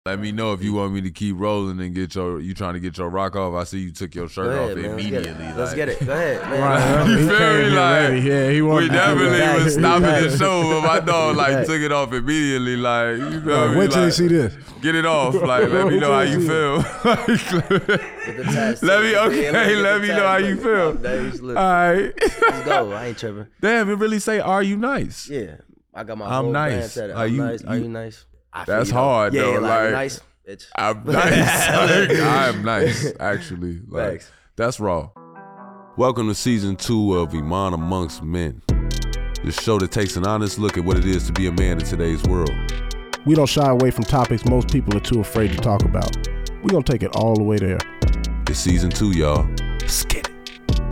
Let me know if you want me to keep rolling and you trying to get your rock off. I see you took your shirt off immediately. Let's get it. Go ahead, man. Right, You feel me? Like, yeah, he we definitely was stopping the Facts. show, but my dog took it off immediately. Like, you feel me? Wait till Like, they see this. get it off. Like, let me know how you feel. Let me know how you feel. All right. Let's go. I ain't tripping. Damn, it really say, "Are you nice?" Yeah, I got my I'm whole brand nice. set up. Are I'm you- nice? Are you nice? I feel That's you, though. hard, yeah, though. Yeah, Like, nice, bitch. I'm nice. I'm nice, actually. Like, Thanks. that's raw. Welcome to season 2 of Iman Amongst Men, the show that takes an honest look at what it is to be a man in today's world. We don't shy away from topics most people are too afraid to talk about. We're going to take it all the way there. It's season 2, y'all. Let's get it.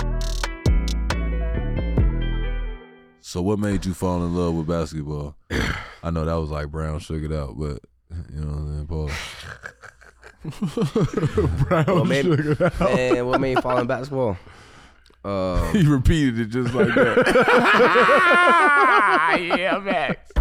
So what made you fall in love with basketball? I know that was like Brown Sugared Out, but you know what I'm saying, Paul. What made me fall in basketball? He repeated it just like that. Yeah, Max.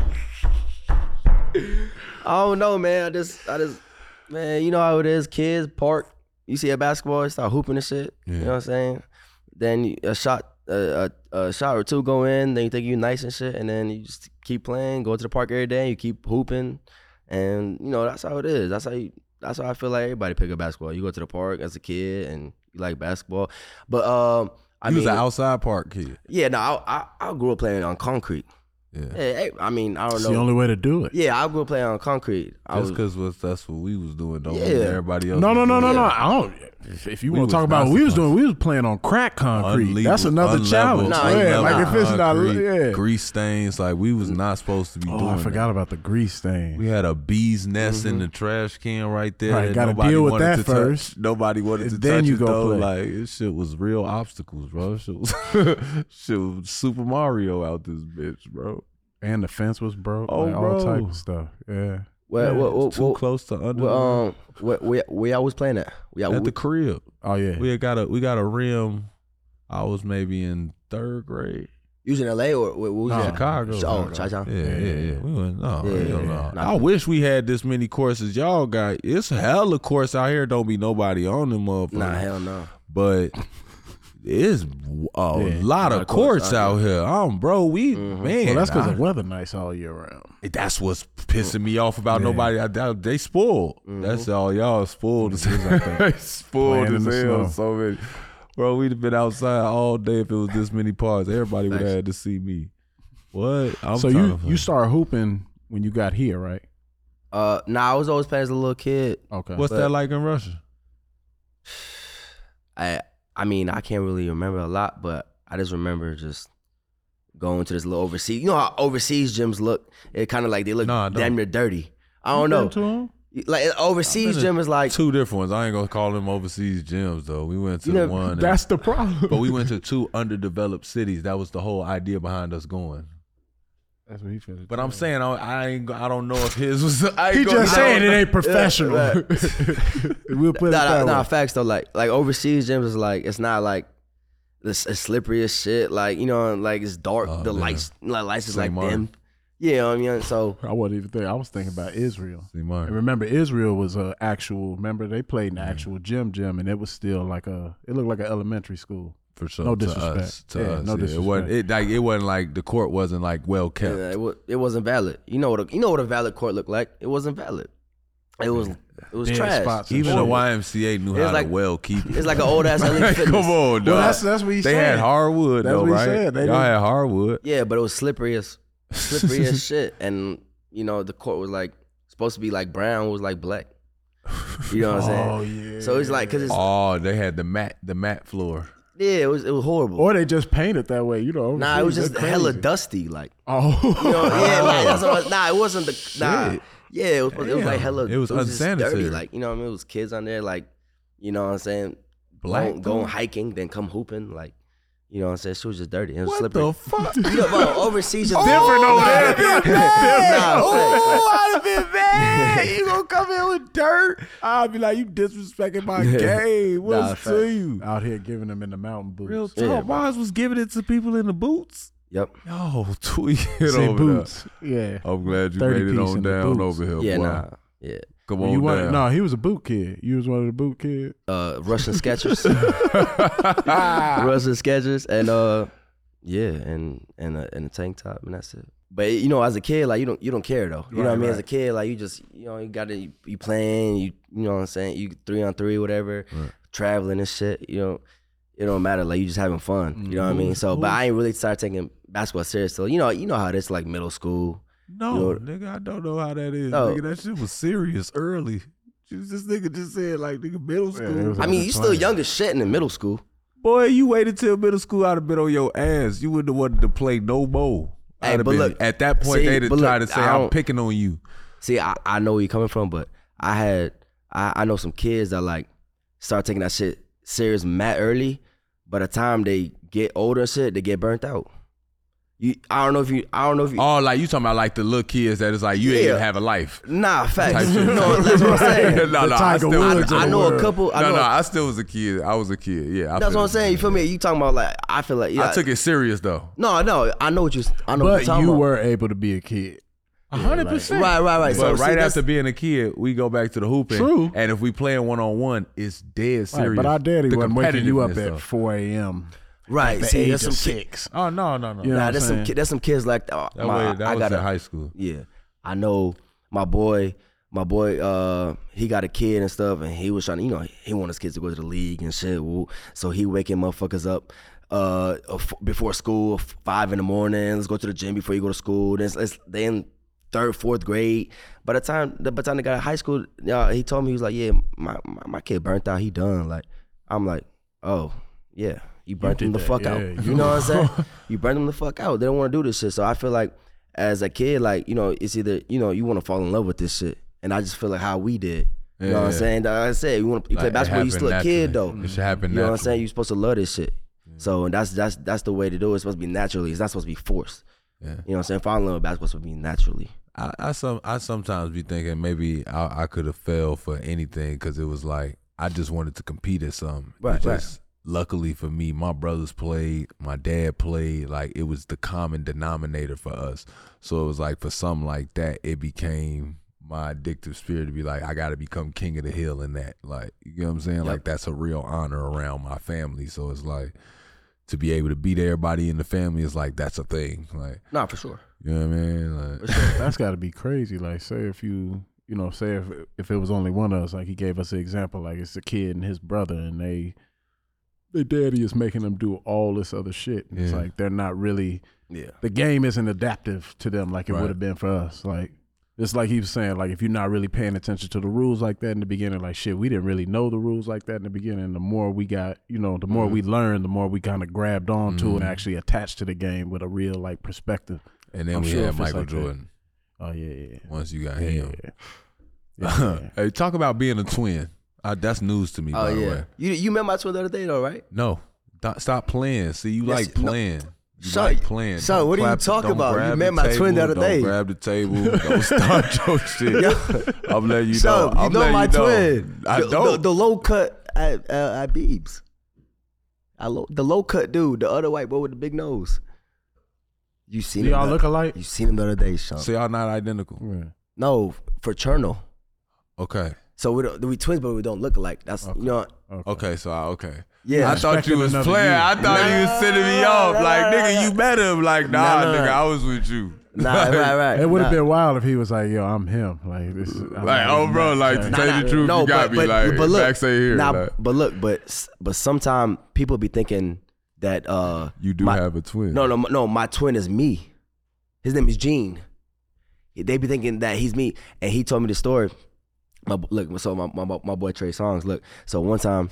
I don't know, man. I just, man, you know how it is. Kids, park. You see a basketball, you start hooping and shit. Yeah. You know what I'm saying? Then a shot or two go in, then you think you're nice and shit, and then you just keep playing, go to the park every day, you keep hooping, and you know that's how it is. That's how I feel like everybody pick up basketball. You go to the park as a kid and you like basketball, but I He was mean, an outside park kid. yeah, no, I grew up playing on concrete. Yeah. Yeah, I mean, I don't It's know. the only way to do it. Yeah, I grew up playing on concrete. Just because that's what we was doing, don't mean Yeah. everybody else. No. was doing it. I don't. If you We want was to talk about what we was doing, we was playing on crack concrete. Unleveled- That's another unleveled challenge. Nah, Yeah, like if it's not, concrete, yeah. grease stains, like we was not supposed to be doing Oh, I forgot that. about the grease stain. We had a bee's nest in the trash can right there. Right, that gotta nobody deal with wanted that to first. Touch. Nobody wanted And to then touch you it go though. play. Like, this shit was real obstacles, bro. Shit was Super Mario out this bitch, bro. And the fence was broke. Oh, like, all bro. type of stuff. Yeah. Too close to under where I was playing at? at the crib. Oh yeah. We got a rim. I was maybe in 3rd grade. You was in LA or what was No. that? Chicago. Oh, Chi-Town. Yeah. We went. No, Yeah, hell yeah. no. I wish we had this many courses y'all got. It's a hella course out here. Don't be nobody on them motherfuckers. Nah, hell no. But it's a lot of courts out here. Bro, man. Well, that's because the weather nice all year round. That's what's pissing me off about nobody. They spoiled. That's all y'all spoiled. Spoiled Playing in as the hell. snow. So many. Bro, we'd have been outside all day if it was this many parts. Everybody would have had to see me. What? So you started hooping when you got here, right? Nah, I was always playing as a little kid. Okay. What's that like in Russia? I mean, I can't really remember a lot, but I just remember just going to this little overseas. You know how overseas gyms look? It kind of like they look damn near dirty. I don't know. To him? Like overseas gym is like Two different ones. I ain't gonna call them overseas gyms though. We went to know, one. That's the problem. But we went to 2 underdeveloped cities. That was the whole idea behind us going. That's what he feels. But I'm saying I don't know if his was. He just saying it ain't professional. We'll put it that nah, way. facts though. Like overseas gyms is like it's not like it's slippery as shit. Like you know, like it's dark. The yeah. lights is St. like Martin. dim. Yeah, you know what I mean. So I wasn't even thinking. I was thinking about Israel. St. Martin. And remember, Israel was a actual. Remember, they played in the actual gym, and it was still like it looked like an elementary school. For sure. No To disrespect. us. To Yeah, us. no Yeah. disrespect. It wasn't like the court wasn't like well kept. yeah, it wasn't valid. You know what a valid court looked like? It wasn't valid. It was Dead trash. spots and Even the shit. YMCA knew It's how like- to well keep it. It's like an old ass LA Like, Fitness. come on, dog. Well, that's what he They said. had hardwood That's though, what he right? said. They Y'all didn't- had hardwood. Yeah, but it was slippery as shit. And you know the court was like supposed to be like brown, was like black. You know what I'm saying? Oh yeah. So it's like, cause it's They had the mat floor. yeah, it was horrible. Or they just painted that way, you know. Nah, it was overseas, just they're hella crazy. dusty. Like Oh. you know, yeah, like that's what, nah, it wasn't the nah. Shit. Yeah, it was like Damn. hella. It was just unsanitary. dirty. Like you know what I mean? It was kids on there. Like you know what I'm saying? Black going though? hiking, then come hooping. Like you know what I'm saying? She was just dirty. It was What slippery. the fuck? You know, bro, overseas is Different over there. Nah, facts, I'd have been mad. You gonna come in with dirt? I'd be like, you disrespecting my game. What's Nah, to facts. you? Out here giving them in the mountain boots. Real talk. Yeah, bro. Wise was giving it to people in the boots. Yep. Yo, tweet it Say over boots. Yeah. there. I'm glad you 30 made it piece on in the down boots. over here, Yeah, boy. nah. Yeah. Come You on down. No, he was a boot kid. You was one of the boot kids. Russian Skechers. Russian Skechers and and a tank top, and that's it. But you know, as a kid, like you don't care though. You know what I mean? As a kid, like you just you got to you playing. You know what I'm saying? You 3-on-3, whatever, traveling and shit. It don't matter. Like you just having fun. You know what I mean? So, but I ain't really started taking basketball serious. So you know how it is like middle school. No, nigga, I don't know how that is. No. Nigga, that shit was serious early. This nigga just said like nigga middle school. I mean, you still young as shit in the middle school. Boy, you waited till middle school, I'd have been on your ass. You wouldn't have wanted to play no more. Hey, but look, at that point, they'd have tried to say, I'm picking on you. See, I know where you're coming from, but I know some kids that like start taking that shit serious mad early. By the time they get older and shit, they get burnt out. I don't know if you. Oh, like you talking about like the little kids that is like you ain't even have a life. Nah, facts. No, that's what I'm saying. No, I know a couple. I still was a kid. I was a kid. Yeah, that's what I'm saying. You feel me? You talking about like I feel like I took it serious though. No, I know what you. I know. But you were able to be a kid. 100%. Right. But So right after being a kid, we go back to the hooping. True. And if we playing 1-on-1, it's dead serious. Right, but our daddy wasn't waking you up competitiveness, at 4 a.m. Right. At the See, age there's of some 6. Oh no. You know there's some kids like that. That was in high school. Yeah, I know my boy. He got a kid and stuff, and he was trying to, he want his kids to go to the league and shit. So he waking motherfuckers up before school, 5 in the morning. Let's go to the gym before you go to school. They in 3rd, 4th grade. By the time they got to high school, he told me, he was like, yeah, my kid burnt out. He done. Like, I'm like, oh yeah. You burnt them the fuck out. You know what I'm saying? You burnt them the fuck out. They don't want to do this shit. So I feel like as a kid, like, it's either, you want to fall in love with this shit. And I just feel like how we did. You know what I'm saying? Like I said, you play basketball, you still a kid though. It should happen naturally. You know what I'm saying? You're supposed to love this shit. So and that's the way to do it. It's supposed to be naturally. It's not supposed to be forced. Yeah. You know what I'm saying? Falling in love with basketball is supposed to be naturally. I sometimes be thinking maybe I could have fell for anything because it was like I just wanted to compete at something. Right. Luckily for me, my brothers played, my dad played, like it was the common denominator for us. So it was like for something like that, it became my addictive spirit to be like, I got to become king of the hill in that. Like, you know what I'm saying? Yep. Like that's a real honor around my family. So it's like to be able to beat everybody in the family is like, that's a thing. Like, nah, for sure. You know what I mean? Like, that's got to be crazy. Like, say if you, say if it was only one of us, like he gave us an example, like it's a kid and his brother and their daddy is making them do all this other shit. And it's like they're not really, the game isn't adaptive to them like it would have been for us. Like, it's like he was saying, like if you're not really paying attention to the rules like that in the beginning, like shit, we didn't really know the rules like that in the beginning. The more we got, the more we learned, the more we kind of grabbed on to and actually attached to the game with a real like perspective. And then we had Michael Jordan. Oh yeah. Once you got him. Yeah. Hey, talk about being a twin. That's news to me, by the way. You met my twin the other day, though, right? No. Stop playing. See, you like playing. You son, like playing. Son, what are you talking about? You met my twin the other day. Don't grab the table. Don't start your shit. I'm letting you know. Son, you know my twin. I don't. The low cut at Beebs. The low cut dude, the other white boy with the big nose. You seen him? Y'all look alike? You seen him the other day, Sean. So y'all not identical? Yeah. No, fraternal. Okay. So we twins, but we don't look alike. That's Okay. Okay, so okay. Yeah. I thought you was playing. I thought you was sitting me off. Like, nigga, you met him. Like, nigga, I was with you. Nah, right. It would have been wild if he was like, yo, I'm him. Like, this is, bro, like, to tell you the truth, you got me. Like, but look, back say here. Nah, like. but look, but sometimes people be thinking that you do have a twin. No, my twin is me. His name is Gene. They be thinking that he's me, and he told me the story. My boy Trey Songz. Look, so one time,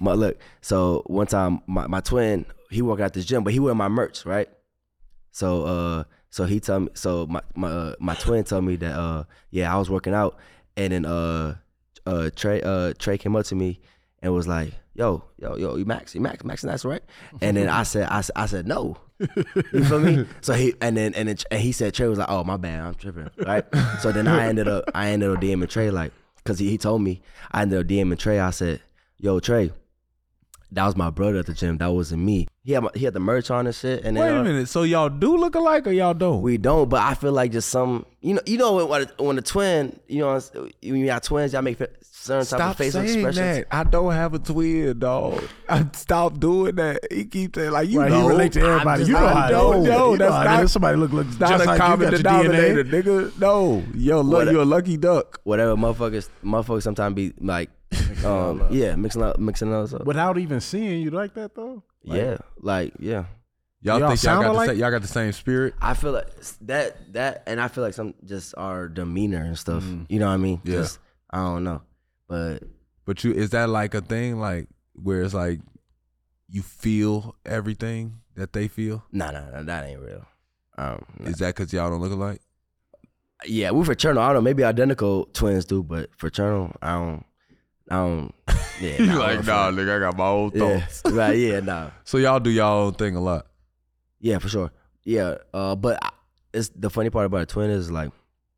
my twin, he worked at this gym, but he wear my merch, right? So he told me. So my twin told me that I was working out, and then Trey came up to me and was like, yo, you Max, that's right. And then I said no. You feel me? So he said, Trey was like, oh my bad, I'm tripping, right? So then I ended up DMing Trey, like, cause he told me. I ended up DMing Trey. I said, yo Trey, that was my brother at the gym. That wasn't me. he had the merch on and shit. And Wait then, a minute. So y'all do look alike or y'all don't? We don't, but I feel like just some, when the twin, when you got twins, y'all make certain type of Stop facial saying expressions. that. I don't have a twin, dog. Stop doing that. He keeps saying like, you Right, know. he relate to everybody. just- You know I how it don't is. know. You That's how it not- is. Somebody look Not just a like common you got your denominator, DNA. nigga. No. Yo, look, What- you're a lucky duck. Whatever, motherfuckers sometimes be like, mixing us up. Without even seeing you like that though. Yeah, Y'all Y'all think y'all sound got, alike? y'all got the same spirit? I feel like that, and I feel like some just our demeanor and stuff. You know what I mean? Yeah. Just, I don't know, but But is that like a thing like where it's like you feel everything that they feel? nah, that ain't real. Nah. Is that because y'all don't look alike? Yeah, we fraternal. I don't know. Maybe identical twins do, but fraternal, I don't. Yeah, You nah, like, nah, nigga, I got my own Yeah, thoughts. right. Yeah, nah. So y'all do y'all own thing a lot. Yeah, for sure. Yeah, but it's the funny part about a twin is like,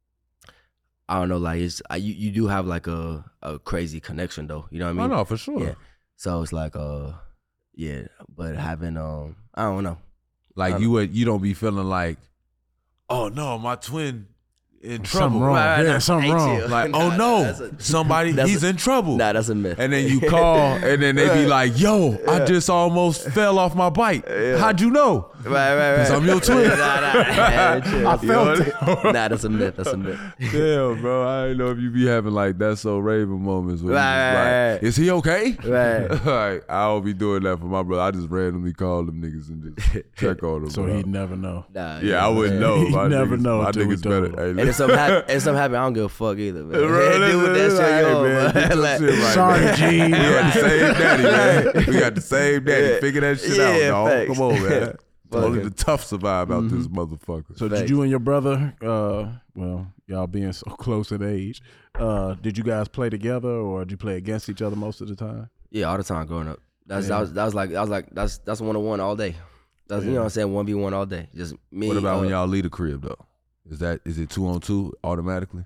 I don't know, like you do have like a crazy connection though. You know what I mean? Oh, no, for sure. Yeah. So it's like yeah, but having I don't know. Like you don't be feeling like, oh no, my twin in Something trouble. wrong. Right, Yeah, nah, something ain't wrong. chill. Like, Nah, oh no, that's a- somebody, that's he's in trouble. Nah, that's a myth. And then you call, and then they be like, yo, I just almost fell off my bike. How'd you know? right. Because I'm your twin. Nah, I felt it. Nah, that's a myth. That's a myth. Damn, bro. I didn't know if you be having like That's So Raven moments where you just Right. like, is he okay? Right. Like, I don't be doing that for my brother. I just randomly call them niggas and just check on them. So bro. he'd never know. Nah, Yeah, I wouldn't know. He'd My never niggas, know My until we niggas told better. him. Hey, And if something happen, I don't give a fuck either, man. Bro, Do what that shit hey, on, man, get your Like, shit right, Sorry, man. Gene. We got the same daddy, man. We got the same daddy. Yeah. Figure that shit Yeah, out, dog. facts. Come on, man. Only Fucking- the tough survive out this motherfucker. So did you and your brother, well, y'all being so close in age, did you guys play together or did you play against each other most of the time? Yeah, all the time growing up. That's 1-on-1 all day. That's you know what I'm saying, 1v1 all day. Just me. What about when y'all leave the crib though? Is it 2-on-2 automatically?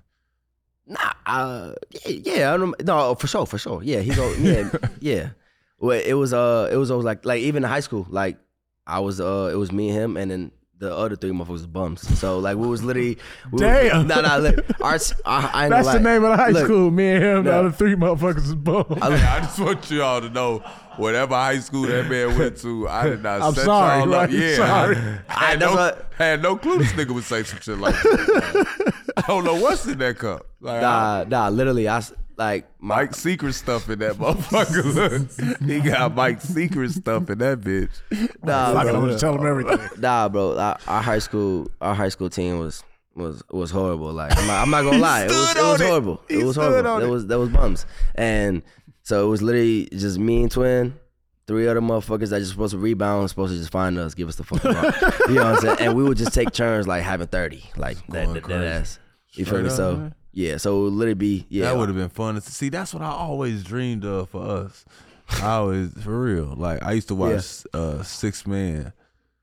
Nah, yeah, I don't, no, for sure. Yeah, he go, yeah. Well, it was always like even in high school, like it was me and him, and then the other three motherfuckers was bums. So like we was literally, Damn. Look, I ain't That's gonna the lie. name of the high Look, school. Me and him, the no. other three motherfuckers is bums. I just want you all to know, whatever high school that man went to, I did not I'm set sorry, y'all right? up. Yeah, Sorry. I had no clue this nigga would say some shit like that. I don't know what's in that cup. Like, Nah, literally, Mike's secret stuff in that motherfucker. He got Mike's secret stuff in that bitch. nah, Like, I'm bro. gonna tell him everything. Nah, bro. Our high school team was horrible. Like I'm not gonna lie, it was horrible. It was horrible. That was bums. And so it was literally just me and twin, three other motherfuckers that just supposed to rebound, supposed to just find us, give us the fucking ball. You know what I'm saying? And we would just take turns like having 30, like that crazy. ass. You feel me? Straight up, So man. yeah, so it would literally be That would have been fun to see. That's what I always dreamed of for us. I always, for real. Like I used to watch 6 Man,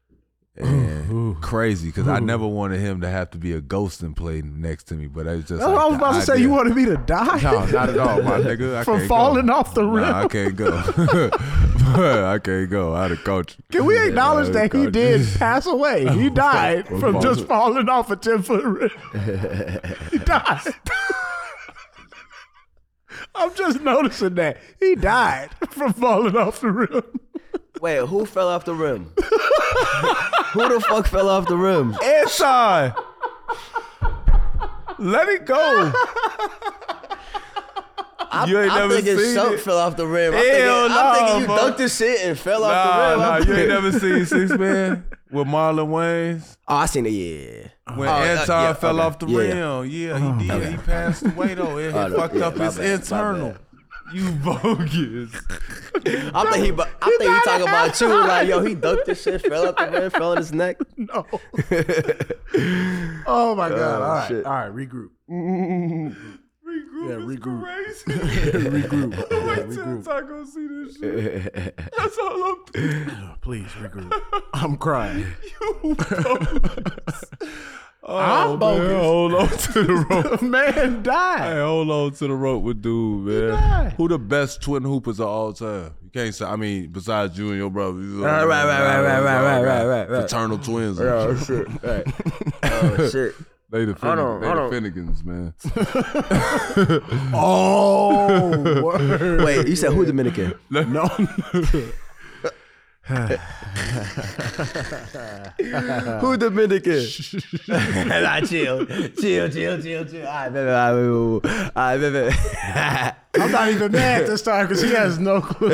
and crazy because I never wanted him to have to be a ghost and play next to me. But it was just. I was about to say, you wanted me to die? No, not at all, my nigga. I From can't falling go. off the rim? Nah, I can't go. I can't go. I'd have coached you. Can we acknowledge Yeah, that he God. did pass away? He died from just falling off a 10-foot rim. He died. I'm just noticing that. He died from falling off the rim. Wait, who fell off the rim? Who the fuck fell off the rim? Inside. Let it go. You ain't I'm never thinking seen Shunk it? fell off the rim. Hell I'm thinking you bro. dunked this shit and fell off the rim. Nah, you ain't never seen 6 Man with Marlon Wayans? Oh, I seen it. Yeah. When Oh, Anton yeah, fell okay. off the rim. Yeah, he did. He passed away though. It Oh, no, fucked yeah, up my his bad, my internal. bad. You bogus. I think he talking about you. Like, yo, he dunked this shit, fell off the rim, fell on his neck. No. Oh my God. All right. shit. All right. Regroup. Regroup Yeah, is regroup. crazy. Regroup. Wait till Regroup. I go see this shit. That's all I'm doing. Please regroup. I'm crying. You bogus. Oh, man, hold on to the rope. Man died. Hey, hold on to the rope with dude, man. died. Who the best twin hoopers of all time? You can't say. I mean, besides you and your brother. Right. Fraternal twins. and Oh shit. shit! Right. Oh shit! They the Hold on. Finnegans, man. Oh, word. Wait, you said who Dominican? No. Who Dominican? Nah, chill. All right, baby. I'm not even mad this time because he has no clue.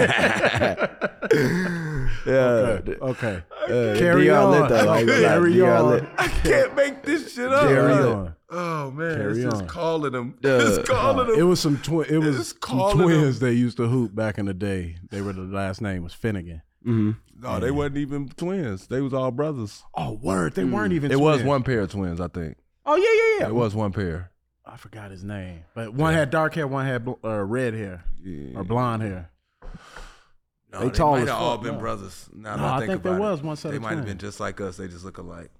Yeah. Okay. Carry Carry on. on. Carry on. I can't make this shit up. Carry man. on. Oh man, Carry it's just on. calling them. Yeah. It's calling them. It was some It's calling twins they used to hoop back in the day. They were the last name was Finnegan. Mm-hmm. No, they wasn't even twins. They was all brothers. Oh, word. They weren't even It was twins. one pair of twins, I think. Oh, yeah. It was one pair. I forgot his name. But one had dark hair, one had red hair Yeah. or blonde hair. No, They tall might as have all fuck, been no. brothers. Now No, that I think think there about was it. one set They of might have twins. been just like us. They just look alike.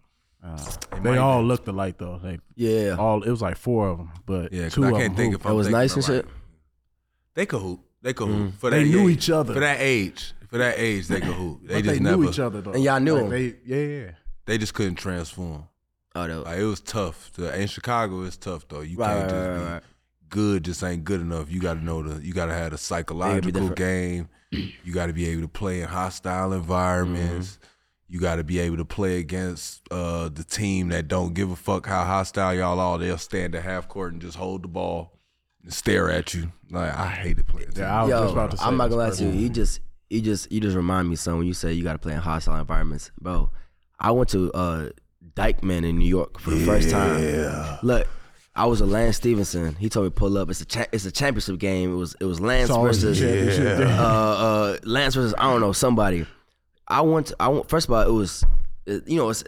They all looked alike, though. They Yeah. all It was like 4 of them, but Yeah, 'cause 2 I of can't them think hooped. if I'm It was thinking nice and right. shit. They could hoop. They could hoop. For They that knew age. each other. For that age. For that age, they could hoop. They But just they never. knew each other, though. And y'all knew Like, them. Yeah. They just couldn't transform. Oh, no. Like it was tough. In Chicago, it's tough though. You Right, can't just right, be right. good. Just ain't good enough. You got to know you got to have a psychological different. game. You got to be able to play in hostile environments. Mm-hmm. You got to be able to play against the team that don't give a fuck how hostile y'all are. They'll stand at half court and just hold the ball and stare at you. Like I hated playing. Yeah, I was Yo, just about to say I'm not this gonna lie to you. person. You just remind me, son, when you say you got to play in hostile environments, bro. I went to Dykeman in New York for the first time. Look, I was with Lance Stevenson. He told me pull up. It's a championship game. It was Lance It's always a versus championship game. Lance versus I don't know somebody. I went. First of all, it was it's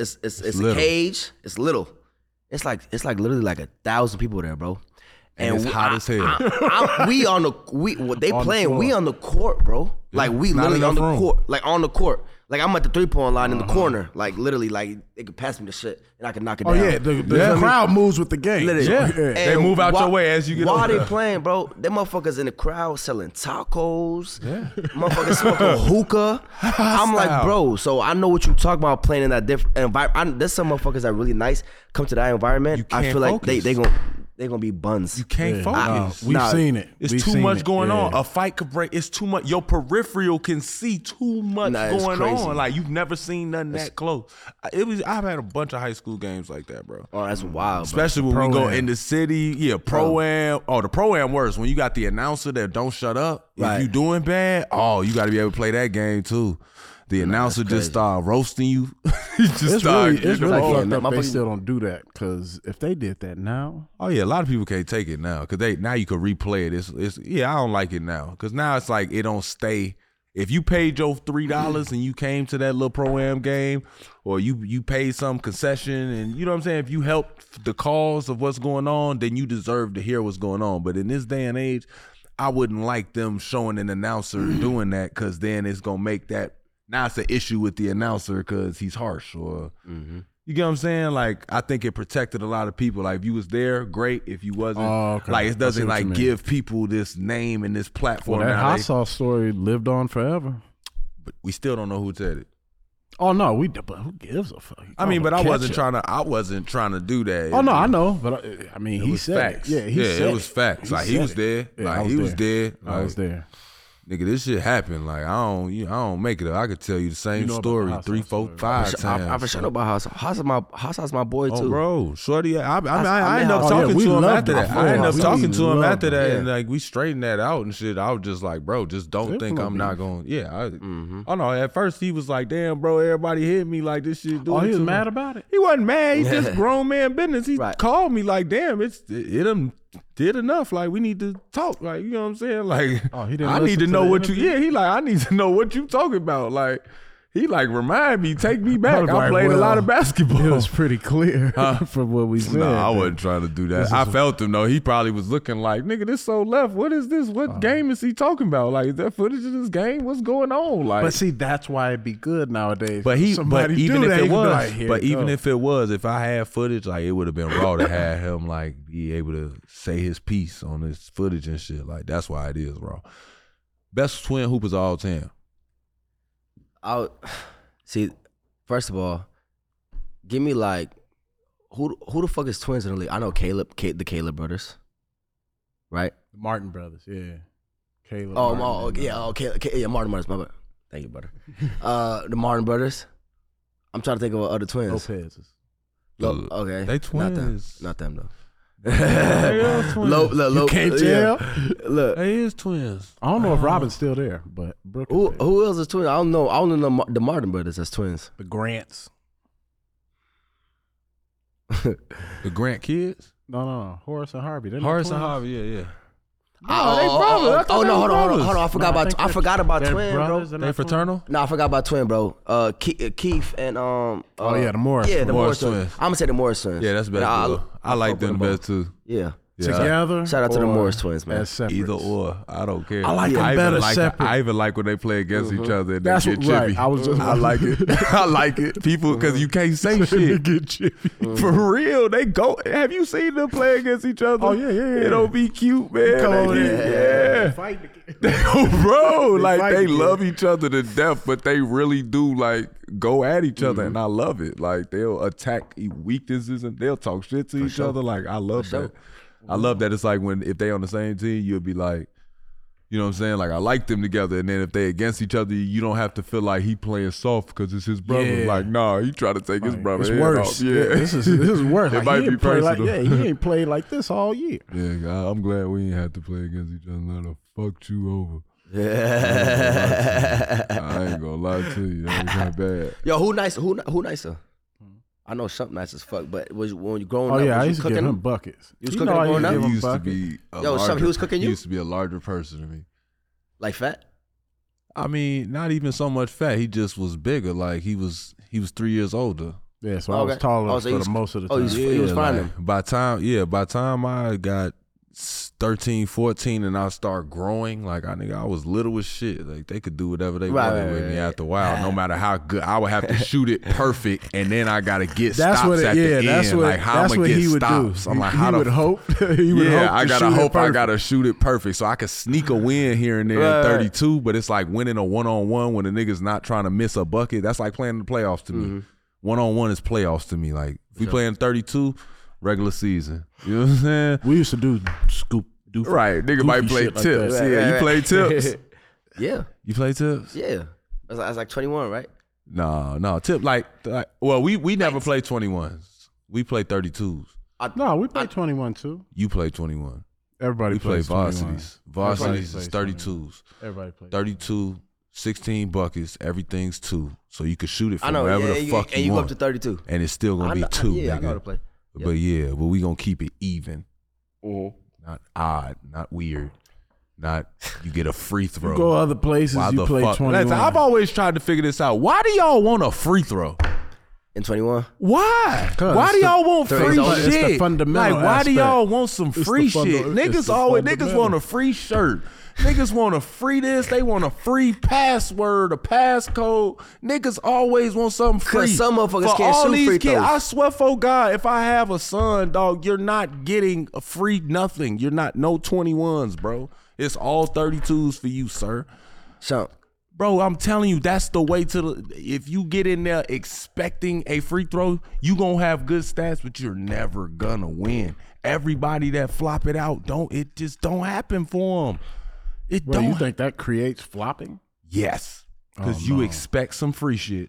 a little. cage. It's little. It's like literally like 1,000 people there, bro. And it's hot as hell. They On the playing. We floor. on the court, bro. Like we Not literally on the enough room. court. Like on the court. Like I'm at the 3-point line in the corner. Like literally, like they could pass me the shit and I could knock it Oh, down. yeah. The crowd moves with the game. Literally. Yeah. And They move out your way as you get While over they there. playing, bro, them motherfuckers in the crowd selling tacos. Yeah. Motherfuckers smoking hookah. I'm like, bro, so I know what you talking about playing in that different environment. There's some motherfuckers that really nice come to that environment. You I can't feel like focus. they gonna be buns. You can't Yeah. focus. We've Nah, seen it. It's We've too seen much it. going on. Yeah. A fight could break. It's too much. Your peripheral can see too much Nah, it's going crazy. on. Like you've never seen nothing that close. I've had a bunch of high school games like that, bro. Oh, that's wild, bro. Especially when we go Pro-Am. in the city. Yeah, pro-am. Oh, the pro-am worse. When you got the announcer that don't shut up. Right. If you doing bad, oh, you got to be able to play that game too. The announcer crazy. just start roasting you. He just It's start really getting like, all- fucked up. They motherfuckers- still don't do that because if they did that now, Oh yeah, a lot of people can't take it now because now you can replay it. It's I don't like it now because now it's like it don't stay. If you paid your $3 and you came to that little pro-am game, or you paid some concession and you know what I'm saying, if you helped the cause of what's going on, then you deserve to hear what's going on. But in this day and age, I wouldn't like them showing an announcer doing that because then it's gonna make that now it's an issue with the announcer because he's harsh or. You get what I'm saying? Like, I think it protected a lot of people. Like, if you was there, great. If you wasn't, Oh, okay. like, it I see doesn't what you like mean. give people this name and this platform. well, that now hot they- sauce story lived on forever. but we still don't know who said it. Oh no, but who gives a fuck? I mean, but I wasn't Ketchup. trying to do that. Oh no, I know, but I mean, It he was said facts. it. Yeah, it was facts. Like he said was it. there. Yeah, Like I he was there. I was Like, there. Nigga, this shit happened. Like I don't make it up. I could tell you the same You know about story the hot 3, sauce 4, story. 5 times. I for sure know about Haas my boy Oh, too. bro, shorty. I ended up Oh, yeah, talking we to him loved after it. that. I ended up We talking to him loved after it. that, Yeah. and like we straightened that out and shit. I was just like, bro, just don't There think was no I'm not beef. going. Yeah. Oh no. At first he was like, damn, bro, everybody hit me like this shit. Oh, he was mad about it. He wasn't mad. He just grown man business. He Right. called me like, damn, it done did enough. Like we need to talk. Like you know what I'm saying. Like Oh, he didn't I need listen to to know the what you. interview? Yeah, he like I need to know what you talking about. Like. He like, remind me, take me back. was I like, played a lot of well, basketball. It was pretty clear from what we said. No, I wasn't trying to do that. I felt him though. He probably was looking like, nigga, this so left. What is this? What game is he talking about? Like, is there footage of this game? What's going on? Like, But see, that's why it'd be good nowadays. but even if it was, even if it was, if I had footage, like it would have been raw to have him like be able to say his piece on this footage and shit. Like that's why it is raw. Best twin hoopers of all time. See, first of all, give me like who the fuck is twins in the league? I know the Caleb brothers, right? the Martin brothers, yeah. Caleb. Martin brothers. My bad. Thank you, brother. The Martin brothers. I'm trying to think of other twins. Lopez's. Okay, They twins. Not them though. They is twins. You can't tell? Look, They is twins. I don't know if Robin's still there, but Brooke. who else is twins? I don't know. I only know the Martin brothers as twins. The Grants. The Grant kids. No. Horace and Harvey. They're not Horace and twins? Harvey. Yeah. They brothers. Hold on. I forgot about They're twin, bro. brothers, they're They not fraternal. No, I forgot about twin, bro. Keith and Oh yeah, the Morris. yeah, the Morris Morris twins. twins. I'm gonna say the Morris twins. Yeah, that's best. I like them best too. Yeah. Yeah. Together. Shout out to the or Morris twins, man. as separate? Either or, I don't care. I like them even better like, separate. I even like when they play against each other and That's they get what- chippy. right. I was just I like it. I like it. People, because you can't say shit. Get chippy. For real, they go. Have you seen them play against each other? Oh, yeah. It don't be cute, man. Come on, yeah. Fight again. Bro, like fight they again. love each other to death, but they really do like go at each other, and I love it. Like they'll attack weaknesses and they'll talk shit to each other. Like I love that. I love that. It's like if they on the same team, you'll be like, you know what I'm saying? Like I like them together, and then if they against each other, you don't have to feel like he playing soft because it's his brother. Yeah. Like nah, he try to take his brother. It's head worse. off. Yeah, This is worse. It Like, might he be ain't play like, personal. he ain't played like this all year. Yeah, God, I'm glad we ain't have to play against each other. Now to fuck you over. Yeah. I ain't gonna lie to you. That was not bad. Yo, who nicer? I know something nice as fuck, but when you growing Oh up, yeah, I was you used to give cooking him buckets. You was You cooking know I growing used to up? give He him used to buckets. be a Yo, larger, he was cooking he you? used to be a larger person than me. like fat? I mean, not even so much fat. He just was bigger. Like he was 3 years older. Yeah, so I was Okay. taller Oh, so he for was- the most of the oh, time. he was fine like, by time I got 13, 14 and I start growing, like I was little as shit. Like they could do whatever they wanted with me after a while. No matter how good, I would have to shoot it perfect, and then I gotta get That's stops what at the end. that's what, like how that's I'm what gonna he get would stops. do. I'm like, he how would the hope. He would hope. I to gotta shoot it hope I perfect. gotta shoot it perfect so I could sneak a win here and there at 32. But it's like winning a 1-on-1 when the nigga's not trying to miss a bucket. That's like playing the playoffs to me. 1-on-1 is playoffs to me. Like if we playing 32, regular season. You know what I'm saying? We used to do scoop. Do Right, nigga might play shit like tips. that. Yeah, you play tips. Yeah, You play tips? yeah. I was like 21, right? No, tip like well, we never play 21s. We play 32s. No, we played 21 too. You play 21. Everybody We play plays 21. varsities. Varsities is Everybody 32s. Everybody plays. 32, 16 buckets, everything's 2. So you can shoot it I from know. wherever Yeah, the fuck and you go up want. to 32. And it's still gonna be 2, Yeah, I nigga. know how to play. But we gonna keep it even. Not odd, not weird. Not you get a free throw. You go other places, Why you the play fuck? 21. Listen, I've always tried to figure this out. Why do y'all want a free throw? In 21? Why? 'Cause Why it's do the- y'all want it's free the- it's the shit? fundamental Like, why do aspect. y'all want some the free shit? it's Niggas the always niggas fundamental. want a free shirt. Niggas want a free this. They want a free password, a passcode. Niggas always want something free. 'Cause some motherfuckers For can't all shoot these free kids, throws. I swear for God, if I have a son, dog, you're not getting a free nothing. You're not no 21s, bro. It's all 32s for you, sir. Shump. Bro, I'm telling you, that's the way to the. If you get in there expecting a free throw, you gonna have good stats, but you're never gonna win. Everybody that flop it out, it just don't happen for them. It Well, don't. you think that creates flopping? Yes, because Oh, you no. expect some free shit.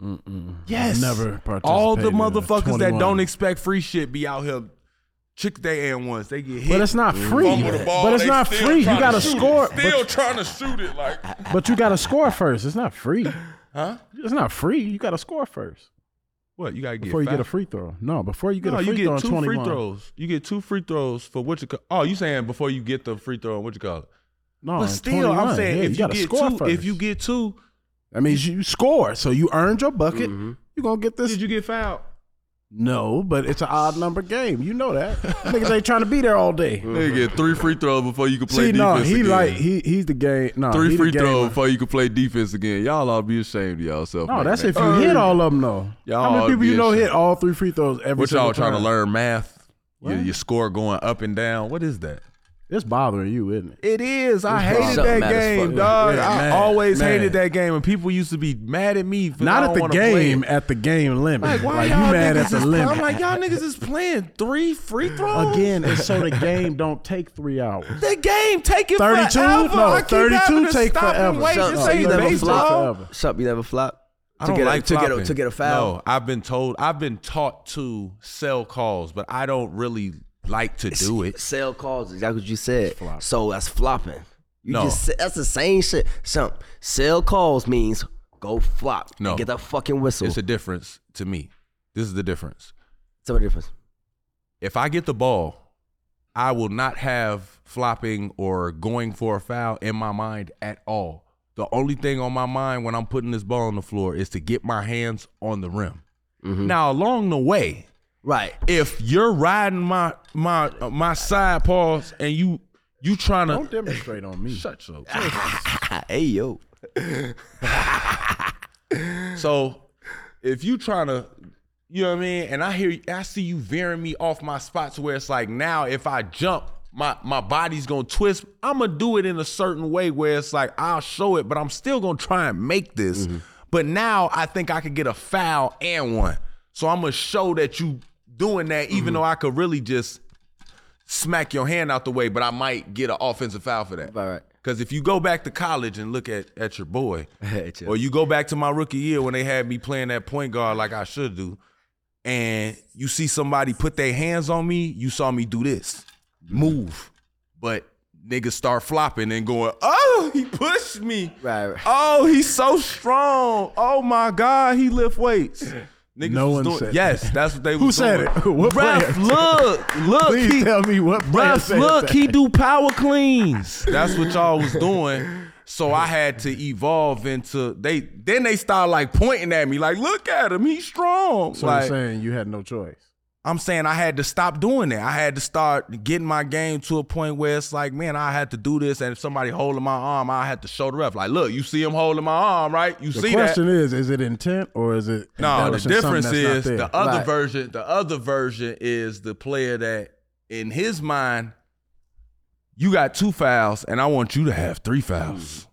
Yes, Never participated all the in a motherfuckers that 21. don't expect free shit be out here. Chick they and once they get hit. But it's not free. fumble the ball, But it's they not still free. You trying to gotta shoot it. score. Still trying to shoot it, like But you gotta score first. It's not free. huh? It's not free. You gotta score first What you gotta get before you get a fast? free throw. No, before you get No, a free you throw get in 2 free 21. throws. You get 2 free throws for what you call. Oh, you saying before you get the free throw and what you call it? No, But in still, 21. I'm saying Yeah, if you gotta get score 2, first. if you get 2, That means you scored, so you earned your bucket. You're gonna get this. Did you get fouled? No, but it's an odd number game. You know that. Niggas ain't trying to be there all day. They get 3 free throws before you can play defense again. He's the game. No, 3 free throws before you can play defense again. Y'all ought to be ashamed of y'allself. No, that's if you hit all of them though. How many people you know hit all 3 free throws every What single y'all trying time? to learn math? Your score going up and down. What is that? It's bothering you, isn't it? It is. I hated Something that mad as game, fuck. dog. Yeah, I mad, always mad. hated that game, and people used to be mad at me for Not I at don't the wanna play game, it. at the game limit. Like, why you y'all mad niggas at the is limit? I'm like, y'all niggas is playing 3 free throws Again, it's so the game don't take 3 hours. The game taking 32? forever. No, I keep 32 having to take stop and forever. wait. Shut This up. ain't You never baseball. flop. Sup, you never flop? I don't like flopping. to get a foul. No, I've been taught to sell calls, but I don't really like to do it. Sell calls, exactly what you said. Flop. So that's flopping. You No. just said, that's the same shit. So sell calls means go flop. No. And get that fucking whistle. It's a difference to me. This is the difference. What's the difference? If I get the ball, I will not have flopping or going for a foul in my mind at all. The only thing on my mind when I'm putting this ball on the floor is to get my hands on the rim. Now, along the way, Right. if you're riding my side paws and you trying to Don't demonstrate on me. shut your Hey, yo. So if you trying to, you know what I mean, and I see you veering me off my spots where it's like now if I jump, my body's gonna twist. I'm gonna do it in a certain way where it's like I'll show it, but I'm still gonna try and make this. But now I think I could get a foul and one. So I'm gonna show that you doing that, even though I could really just smack your hand out the way, but I might get an offensive foul for that. Right. Because if you go back to college and look at your boy, Chill. or you go back to my rookie year when they had me playing that point guard like I should do, and you see somebody put their hands on me, you saw me do this, move. But niggas start flopping and going, oh, he pushed me. Right. Oh, he's so strong. Oh my God, he lift weights. Niggas No was one doing, said yes, that. that's what they Who was said doing. it? What Ref, player? look, Please he, tell me what player Ref, said look, that. he do power cleans. That's what y'all was doing. So I had to evolve into then they started like pointing at me like, look at him, he's strong. So like, you're saying you had no choice. I'm saying I had to stop doing that. I had to start getting my game to a point where it's like, man, I had to do this, and if somebody holding my arm, I had to show the ref, like, look, you see him holding my arm, right? You The see question that? is it intent or is it No, the embellishing difference something that's is not there? the other Right. version. The other version is the player that, in his mind, you got 2 fouls, and I want you to have 3 fouls.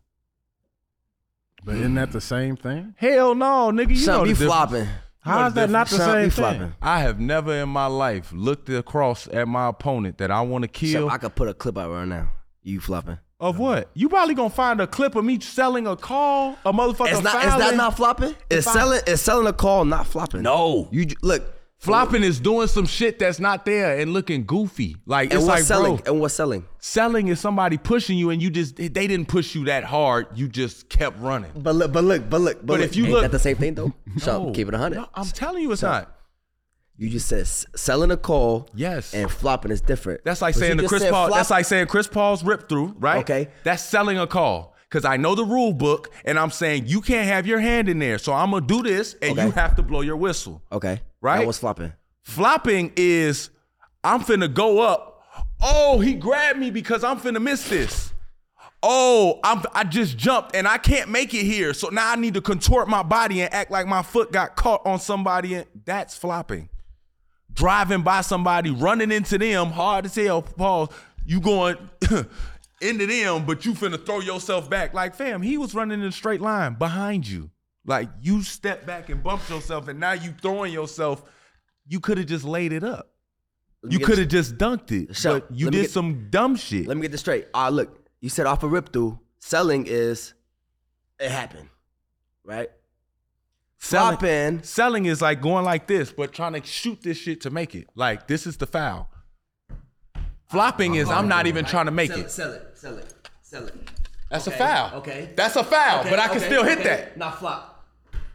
But isn't that the same thing? Hell no, nigga. You know Something the be difference. flopping. How is that not the Something same be thing? flopping. I have never in my life looked across at my opponent that I want to kill. I could put a clip out right now. You flopping. Of what? You probably gonna find a clip of me selling a call, a motherfucker Is that fouling. not flopping? Is selling a call not flopping? No. Look. Flopping is doing some shit that's not there and looking goofy. Like And it's what's like, selling? bro, And what's selling? selling is somebody pushing you and they didn't push you that hard. You just kept running. But look. But if you ain't look- that the same thing though? No. So keep it 100. No, I'm telling you, it's not. You just said selling a call. Yes. And flopping is different. That's like But saying you the just Chris said Paul. flop- That's like saying Chris Paul's rip through, right? Okay. That's selling a call. Cause I know the rule book, and I'm saying you can't have your hand in there. So I'm gonna do this, and Okay. you have to blow your whistle. Okay. Right? That was flopping. Flopping is I'm finna go up. Oh, he grabbed me because I'm finna miss this. Oh, I just jumped and I can't make it here. So now I need to contort my body and act like my foot got caught on somebody. And that's flopping. Driving by somebody, running into them, hard as hell, pause. You going into them, but you finna throw yourself back. Like, fam, he was running in a straight line behind you. Like, you stepped back and bumped yourself, and now you throwing yourself. You could have just laid it up. You could have just dunked it, So, but you let me did get- some dumb shit. Let me get this straight. Look, you said off a rip through. Selling is it happened, right? Flopping. Selling is like going like this, but trying to shoot this shit to make it. Like, this is the foul. Flopping is I'm not even trying to make it. Sell it. That's Okay, a foul. okay. That's a foul, but I can still hit that. Not flop.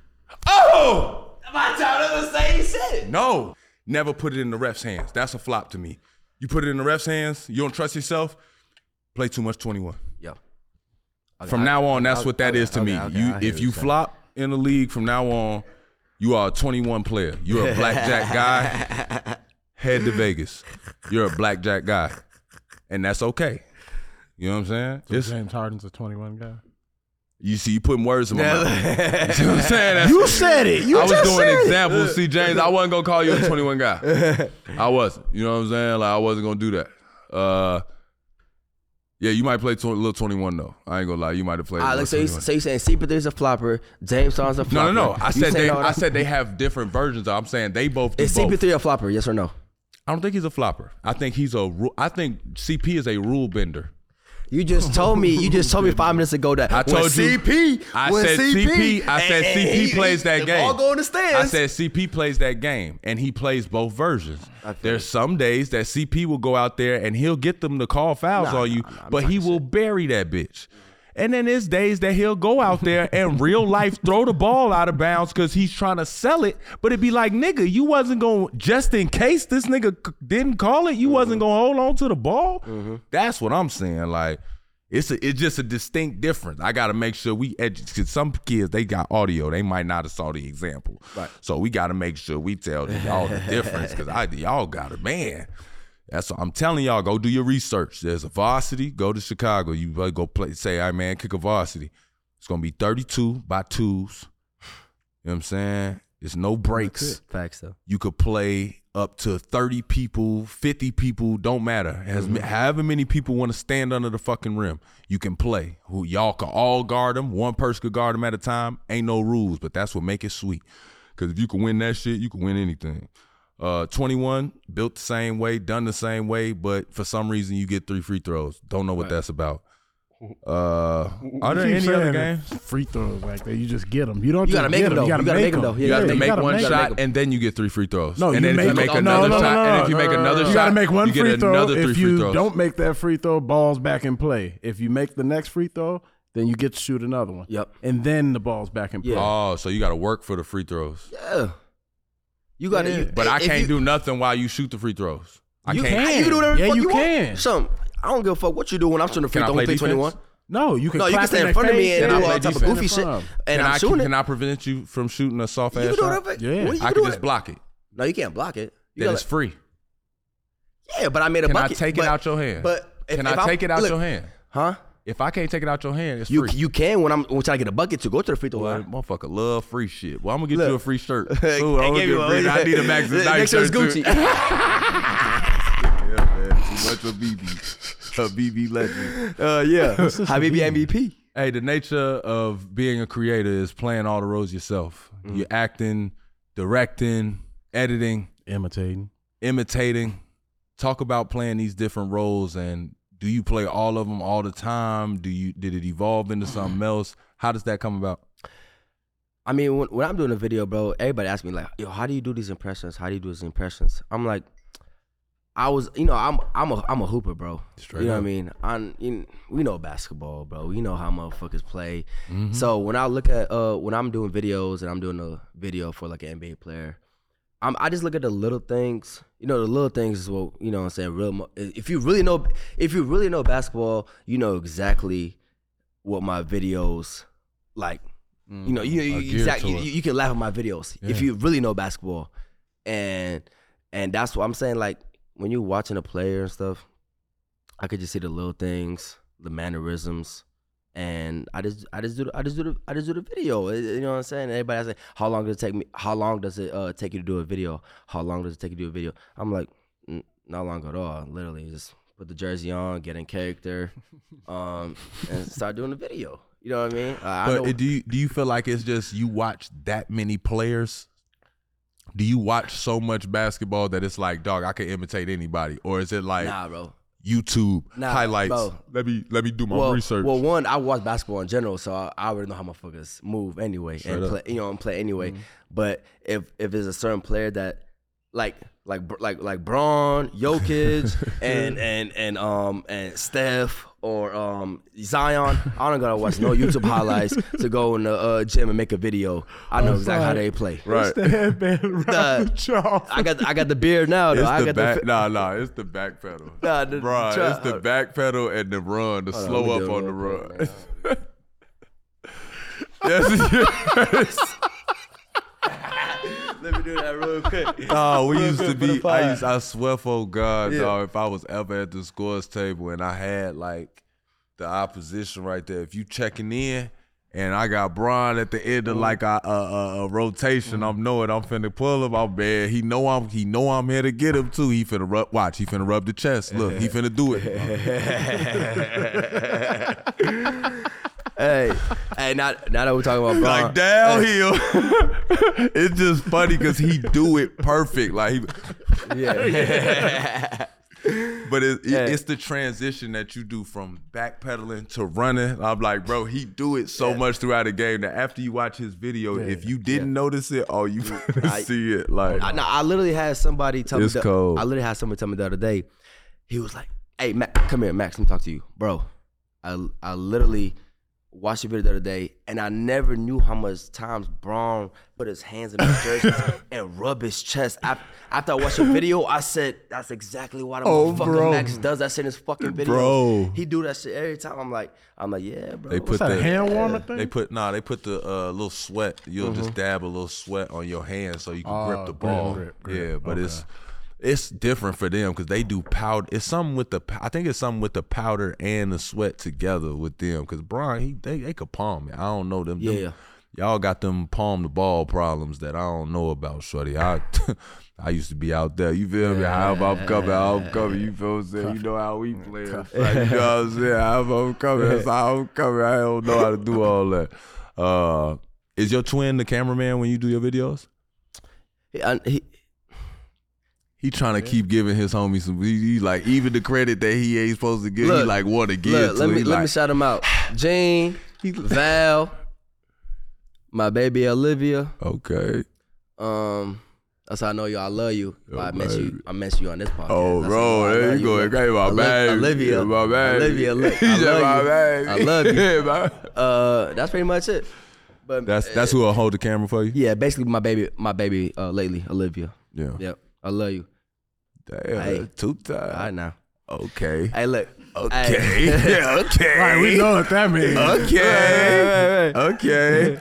Oh! My child doesn't say shit. No. Never put it in the ref's hands. That's a flop to me. You put it in the ref's hands, you don't trust yourself, play too much 21. Yo. From now on, that's what that is to me. If you flop in the league from now on, you are a 21 player. You're a blackjack guy. Head to Vegas. You're a blackjack guy, and that's okay. You know what I'm saying? So James Harden's a 21 guy. You see, you putting words in my mouth. You see what I'm saying? You said it. I was doing examples. See, James, I wasn't gonna call you a 21 guy. I wasn't. You know what I'm saying? Like I wasn't gonna do that. Yeah, you might play little 21 though. I ain't gonna lie, you might have played. So you saying CP3's a flopper, James Harden's a flopper? No. I said they have different versions. I'm saying they both do Is both. CP3 a flopper? Yes or no? I don't think he's a flopper. I think CP is a rule bender. You just told me 5 minutes ago that I told you. CP plays that game. All go in the stands. I said CP plays that game, and he plays both versions. There's some days that CP will go out there and he'll get them to call fouls on you, but he will bury that bitch. And then there's days that he'll go out there and real life throw the ball out of bounds because he's trying to sell it. But it'd be like, nigga, you wasn't going, just in case this nigga didn't call it, you wasn't going to hold on to the ball. That's what I'm saying. Like, it's just a distinct difference. I got to make sure we educate, because some kids, they got audio. They might not have saw the example. Right. So we got to make sure we tell y'all the difference, because y'all got it, man. That's what I'm telling y'all. Go do your research. There's a varsity. Go to Chicago. You go play. Say, "Hey man, kick a varsity." It's gonna be 32 by twos. You know what I'm saying? There's no breaks. Facts though. You could play up to 30 people, 50 people. Don't matter. However many people want to stand under the fucking rim, you can play. Who y'all can all guard them. One person could guard them at a time. Ain't no rules, but that's what make it sweet. Because if you can win that shit, you can win anything. 21, built the same way, done the same way, but for some reason you get 3 free throws. Don't know what that's about. Are there any other games? Free throws like that, you just get them. You don't. You gotta make them though. You gotta make them though. You have to make one shot and then you get 3 free throws. No, and then if you make another shot, and if you make another shot, you gotta make one free throw. If you don't make that free throw, ball's back in play. If you make the next free throw, then you get to shoot another one. Yep. And then the ball's back in play. Oh, so you got to work for the free throws. Yeah. You got to. But I can't do nothing while you shoot the free throws. You can. You can do whatever the fuck you can. Want. Something. I don't give a fuck what you do when I'm shooting the free throw. I'm playing 21. No, you can. No, you can stand in front of me and do all type of goofy shit. And I'm shooting it. Can I prevent you from shooting a soft ass shot? Yeah. I can just block it. No, you can't block it. Then it's free. Yeah, but I made a bucket. Can I take it out your hand? Can I take it out your hand? Huh? If I can't take it out your hand, it's free. You can when I'm trying to get a bucket to go to the free throw line. Motherfucker love free shit. Well, I'm gonna get you a free shirt. Ooh, I need a Max and Nice shirt. Gucci. Yeah, man. Too much of BB. A BB legend. Yeah. Habibi MVP. Hey, the nature of being a creator is playing all the roles yourself. You're acting, directing, editing, imitating. Talk about playing these different roles, and do you play all of them all the time? Did it evolve into something else? How does that come about? I mean, when I'm doing a video, bro, everybody asks me like, "Yo, how do you do these impressions? How do you do these impressions?" I'm like, I'm a hooper, bro. Straight you know up. what I mean? We know basketball, bro. We know how motherfuckers play. So when I look at when I'm doing videos and I'm doing a video for like an NBA player, I just look at the little things. You know, the little things is what, you know what I'm saying, if you really know basketball, you know exactly what my videos like. You know, you can laugh at my videos if you really know basketball. And that's what I'm saying, like when you're watching a player and stuff, I could just see the little things, the mannerisms. And I just do the video. You know what I'm saying? Everybody asks, how long does it take me? How long does it take you to do a video? How long does it take you to do a video? I'm like, not long at all. Literally, just put the jersey on, get in character, and start doing the video. You know what I mean? Do you feel like it's just you watch that many players? Do you watch so much basketball that it's like, dog, I can imitate anybody, or is it like, nah, bro? YouTube highlights. Bro. Let me do my research. Well, one, I watch basketball in general, so I already know how motherfuckers move anyway and play anyway. But if there's a certain player that like Braun, Jokic, and Steph or Zion, I don't gotta watch no YouTube highlights to go in the gym and make a video. I know exactly how they play. Right. The headband around the jaw. I got the beard now though. It's the back pedal. It's the back pedal and the run, the slow up on the run. Yes. Let me do that real quick. Oh, we Real used to quick for the be. pod. I swear for God, Yeah. dog. If I was ever at the scores table and I had like the opposition right there, if you checking in and I got Bron at the end of like a rotation, I'm knowing I'm finna pull him. I'm bad. He know I'm here to get him too. He finna rub. Watch. He finna rub the chest. Look, he finna do it. Hey, now that we're talking about Bron, Like downhill. It's just funny because he do it perfect. Like he. yeah. But it's the transition that you do from backpedaling to running. I'm like, bro, he do it so much throughout the game that after you watch his video, if you didn't notice it, you see it. Like, I literally had somebody tell It's me. cold. I literally had somebody tell me the other day. He was like, "Hey, come here, Max. Let me talk to you, bro." I literally watched the video the other day, and I never knew how much times Bron put his hands in his jerseys and rub his chest. After I watched the video, I said, "That's exactly why the motherfucker bro. Max does that shit in his fucking video." Bro. He do that shit every time. I'm like, yeah, bro. they put that, a the hand warmer thing? They put the little sweat. You'll just dab a little sweat on your hand so you can grip the ball. grip. Yeah, but Okay. it's different for them because they do powder. It's something with I think it's something with the powder and the sweat together with them. Because Brian, they could palm it. I don't know them. Yeah. Y'all got them palm the ball problems that I don't know about, shorty. I used to be out there. You feel me? I'm coming. You feel what I'm saying? You know how we play. Like, you know what I'm saying? I'm coming. That's how I'm coming. I don't know how to do all that. Is your twin the cameraman when you do your videos? He trying to keep giving his homie some. He like even the credit that he ain't supposed to give. He like want to give. Let me shout him out. Gene, Val, my baby Olivia. Okay. That's how I know you. I love you. Yo, I met you on this podcast. Oh, That's bro, how I there love you go. bro. Great, my baby. Olivia, my baby. Olivia, look, He I said, love my you. baby. I love you. Yeah, man. That's pretty much it. But That's who'll hold the camera for you. yeah, basically my baby lately, Olivia. Yeah. Yep, I love you. Damn. Hey. 2 times. All right now. Okay. Hey, look. Okay. Hey. Yeah, okay. Right, we know what that means. Okay. Right. Okay.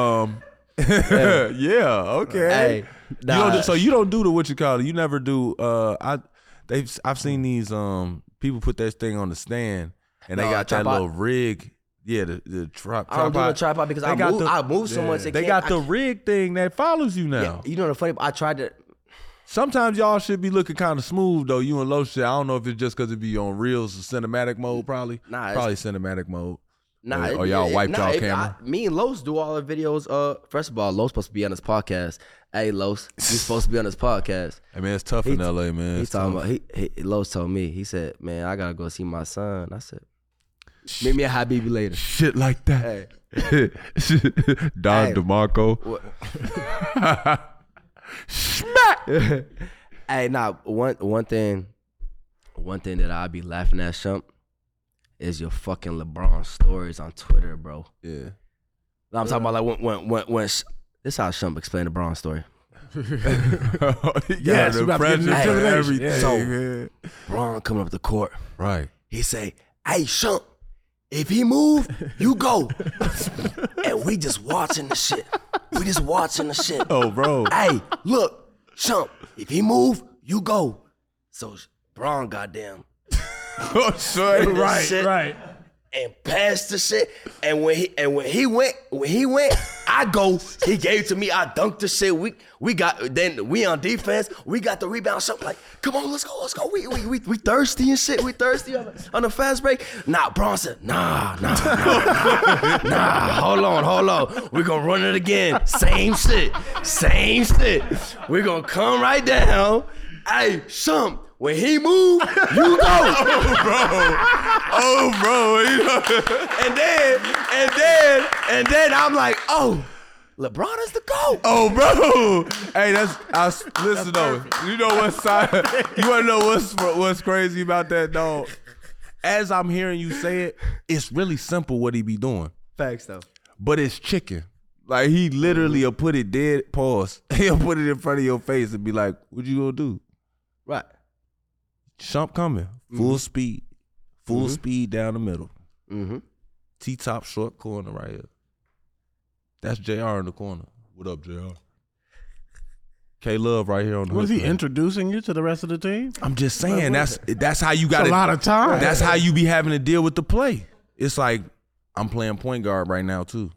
Yeah. Okay. Hey, So you don't do the what you call it. You never do. I've seen these people put that thing on the stand and they got that tripod? little rig. Yeah, the tripod. I don't do the tripod because I move so much. They got the rig thing that follows you now. Yeah, you know the funny. I tried to. Sometimes y'all should be looking kind of smooth though. You and Lo shit. I don't know if it's just because it be on reels or cinematic mode. Probably. Nah, probably cinematic mode. Nah, or y'all wiped y'all camera. Me and Los do all the videos. First of all, Los supposed to be on this podcast. Hey, Los, you supposed to be on this podcast. Hey man, it's tough in LA, man. He's talking about. Los told me. He said, "Man, I gotta go see my son." I said, "Meet me at Habibi later." Shit like that. Hey, Don Hey. DeMarco. what? Smack. Hey, nah. One thing that I be laughing at, Shump, is your fucking LeBron stories on Twitter, bro. Yeah. I'm talking about like when this is how Shump explained the Braun story. Yes, the we about to get pressure into and intimidation. everything. Yeah. So- man. Braun coming up the court. Right. He say, "Hey, Shump, if he move, you go." And we just watching the shit. Oh, bro. Hey, look, Shump, if he move, you go. So Braun goddamn Oh, son. Right, shit. right. and passed the shit. And when he went, I go. He gave it to me. I dunked the shit. We on defense. We got the rebound. Something like, come on, let's go. We thirsty and shit. We thirsty on the fast break. Nah, Braun said, nah. Hold on. We gonna run it again. Same shit. We gonna come right down. Hey, Shump, when he move, you go. Oh, bro. And then I'm like, oh, LeBron is the GOAT. Oh, bro. Hey, listen though. You know what's you want to know what's crazy about that, dog? As I'm hearing you say it, it's really simple what he be doing. Facts though. But it's chicken. Like he literally will put it dead, pause. He'll put it in front of your face and be like, what you gonna do? Right. Shump coming. Full speed. Full speed down the middle. Mm-hmm. T-top short corner right here. That's JR in the corner. What up, JR? K-Love right here on the Was hook, he man. introducing you to the rest of the team? I'm just saying, that's how you got That's a lot of time. That's how you be having to deal with the play. It's like, I'm playing point guard right now, too.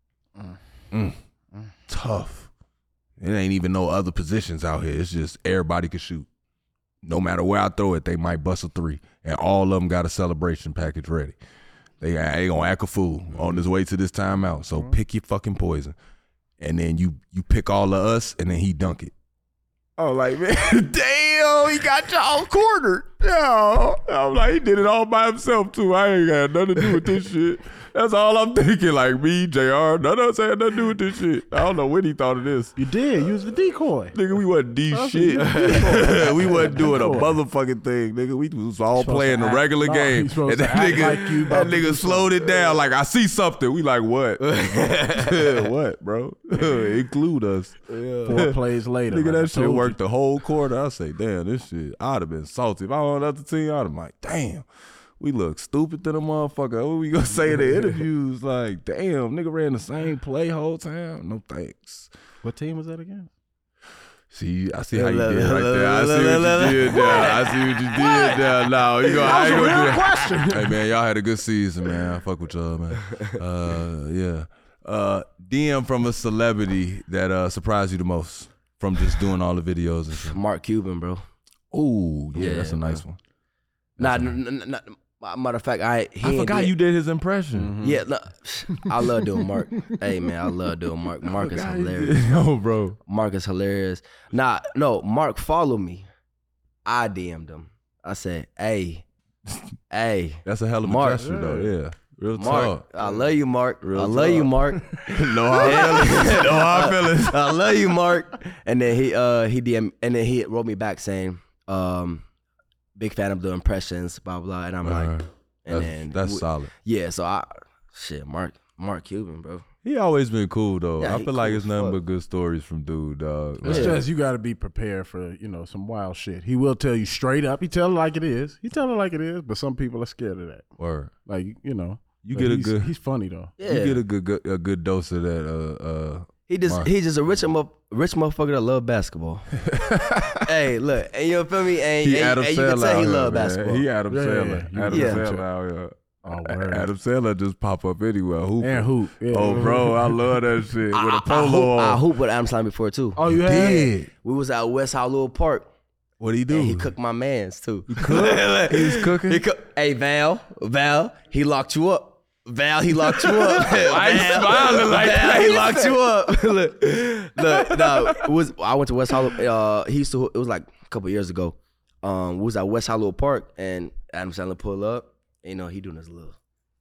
Tough. It ain't even no other positions out here. It's just everybody can shoot. No matter where I throw it, they might bust a three. And all of them got a celebration package ready. They gonna act a fool on his way to this timeout. So pick your fucking poison. And then you pick all of us, and then he dunk it. Oh, like, man, damn, he got y'all cornered. Yeah. I'm like, he did it all by himself, too. I ain't got nothing to do with this shit. That's all I'm thinking. Like, me, JR, none of us had nothing to do with this shit. I don't know what he thought of this. You did. You was the decoy. Nigga, we wasn't D shit. We wasn't doing a motherfucking thing, nigga. We was all playing the regular game. And that nigga slowed it down. Like, I see something. We like, what? What, bro? Include us. 4 plays later. Nigga, that shit worked the whole quarter. I say, damn, this shit, I'd have been salty. If I was on another team, I'd have been like, damn. We look stupid to the motherfucker. What we gonna say in the interviews? Like, damn, nigga ran the same play whole time. No thanks. What team was that again? See, I see how you did right there. I see what you did there. I see what you did there. No, you go. I ain't gonna do that. Question. Hey man, y'all had a good season, man. I fuck with y'all, man. Yeah. DM from a celebrity that surprised you the most from just doing all the videos and shit. Mark Cuban, bro. Ooh, yeah, that's a bro. nice one. Matter of fact, I forgot you did his impression. Mm-hmm. Yeah, look, I love doing Mark. Hey man, I love doing Mark. Mark is hilarious. Oh, bro. Mark is hilarious. No, Mark followed me. I DM'd him. I said, hey. That's a hell of a Mark. gesture, though. Yeah. Real Mark, talk. I love you, Mark. Real I love you, Mark. No hard feelings. I love you, Mark. And then he DM, and then he wrote me back saying, big fan of the impressions, blah blah. And I'm like, and that's solid. Yeah, so Mark Cuban, bro. He always been cool though. Yeah, I he feel like cool it's as nothing fuck. but good stories from dude, dog. It's Like, just you got to be prepared for some wild shit. He will tell you straight up. He tell it like it is. He tell it like it is. But some people are scared of that. word. Like You but get a good. He's funny though. Yeah, You get a good dose of that. Mark. he's just a rich motherfucker that love basketball. Hey, look, and you feel me? And He Adam you can Sandler. tell he out love here, basketball. man. He Adam Yeah, Sandler. yeah. Adam Yeah. Sandler out here. Oh, word. Adam Sandler just pop up anywhere. Hoop. And hoop. Yeah. Oh, bro, I love that shit with a polo I on. hooped with Adam Sandler before too. Oh, you had? Did. We was at West Hollywood Park. What'd he do? And he cooked my mans too. He was cooking. Hey Val, he locked you up. Why you smiling like that? He locked you up. look, no, I went to West Hollywood. It was like a couple years ago. We was at West Hollywood Park, and Adam Sandler pulled up. And, he doing his little.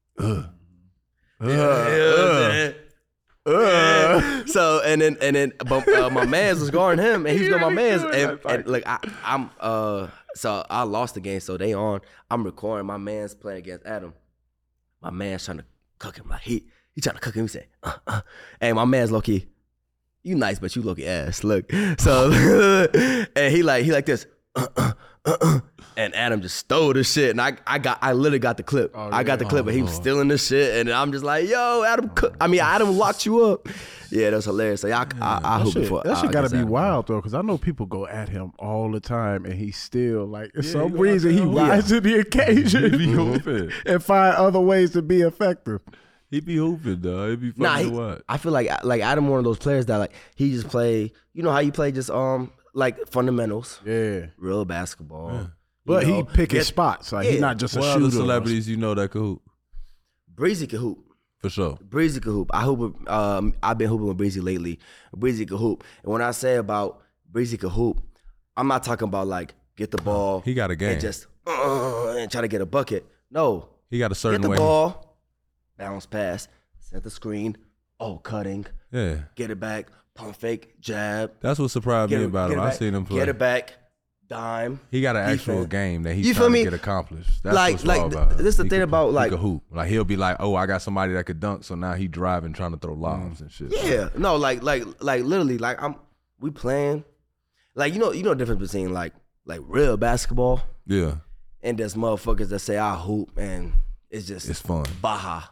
So but my man's was guarding him, and he's going my man's, and like so I lost the game, so they on. I'm recording my man's playing against Adam. My man's trying to cook him, like he trying to cook him. He said, "Hey, my man's low key, you nice, but you low key ass." Look, so and he like this. And Adam just stole the shit, and I literally got the clip. I got the clip, but he was stealing the shit, and I'm just like, yo, Adam locked you up. Yeah, that was hilarious. So I hope before. That shit gotta be wild though, because I know people go at him all the time, and he still like for some reason he rises to the occasion. He be hooping. And find other ways to be effective. He be hooping, dog. He be fucking what? I feel like Adam one of those players that like he just play. You know how you play just like fundamentals, Yeah, real basketball. Yeah. but You he know, pick his spots. Like he's not just a What shooter. other celebrities you know that could hoop? Breezy can hoop. For sure. Breezy can hoop. I've been hooping with Breezy lately. Breezy can hoop. And when I say about Breezy can hoop, I'm not talking about like get the ball. He got a game. And just and try to get a bucket. No. He got a certain Get the way. ball, bounce pass, set the screen, cutting, Yeah. get it back, pump fake, jab. That's what surprised me about him. I seen him play. Get it back, dime. He got an actual defense. game that You he's feel trying me? to get accomplished. That's Like- what's like, all about him. this is the He thing could- about, he like- could hoop. Like he'll be like, oh, I got somebody that could dunk, so now he driving, trying to throw lobs and shit. Yeah, no, like literally, like we playing, like you know the difference between like real basketball Yeah. and there's motherfuckers that say I hoop and it's just It's fun. baja.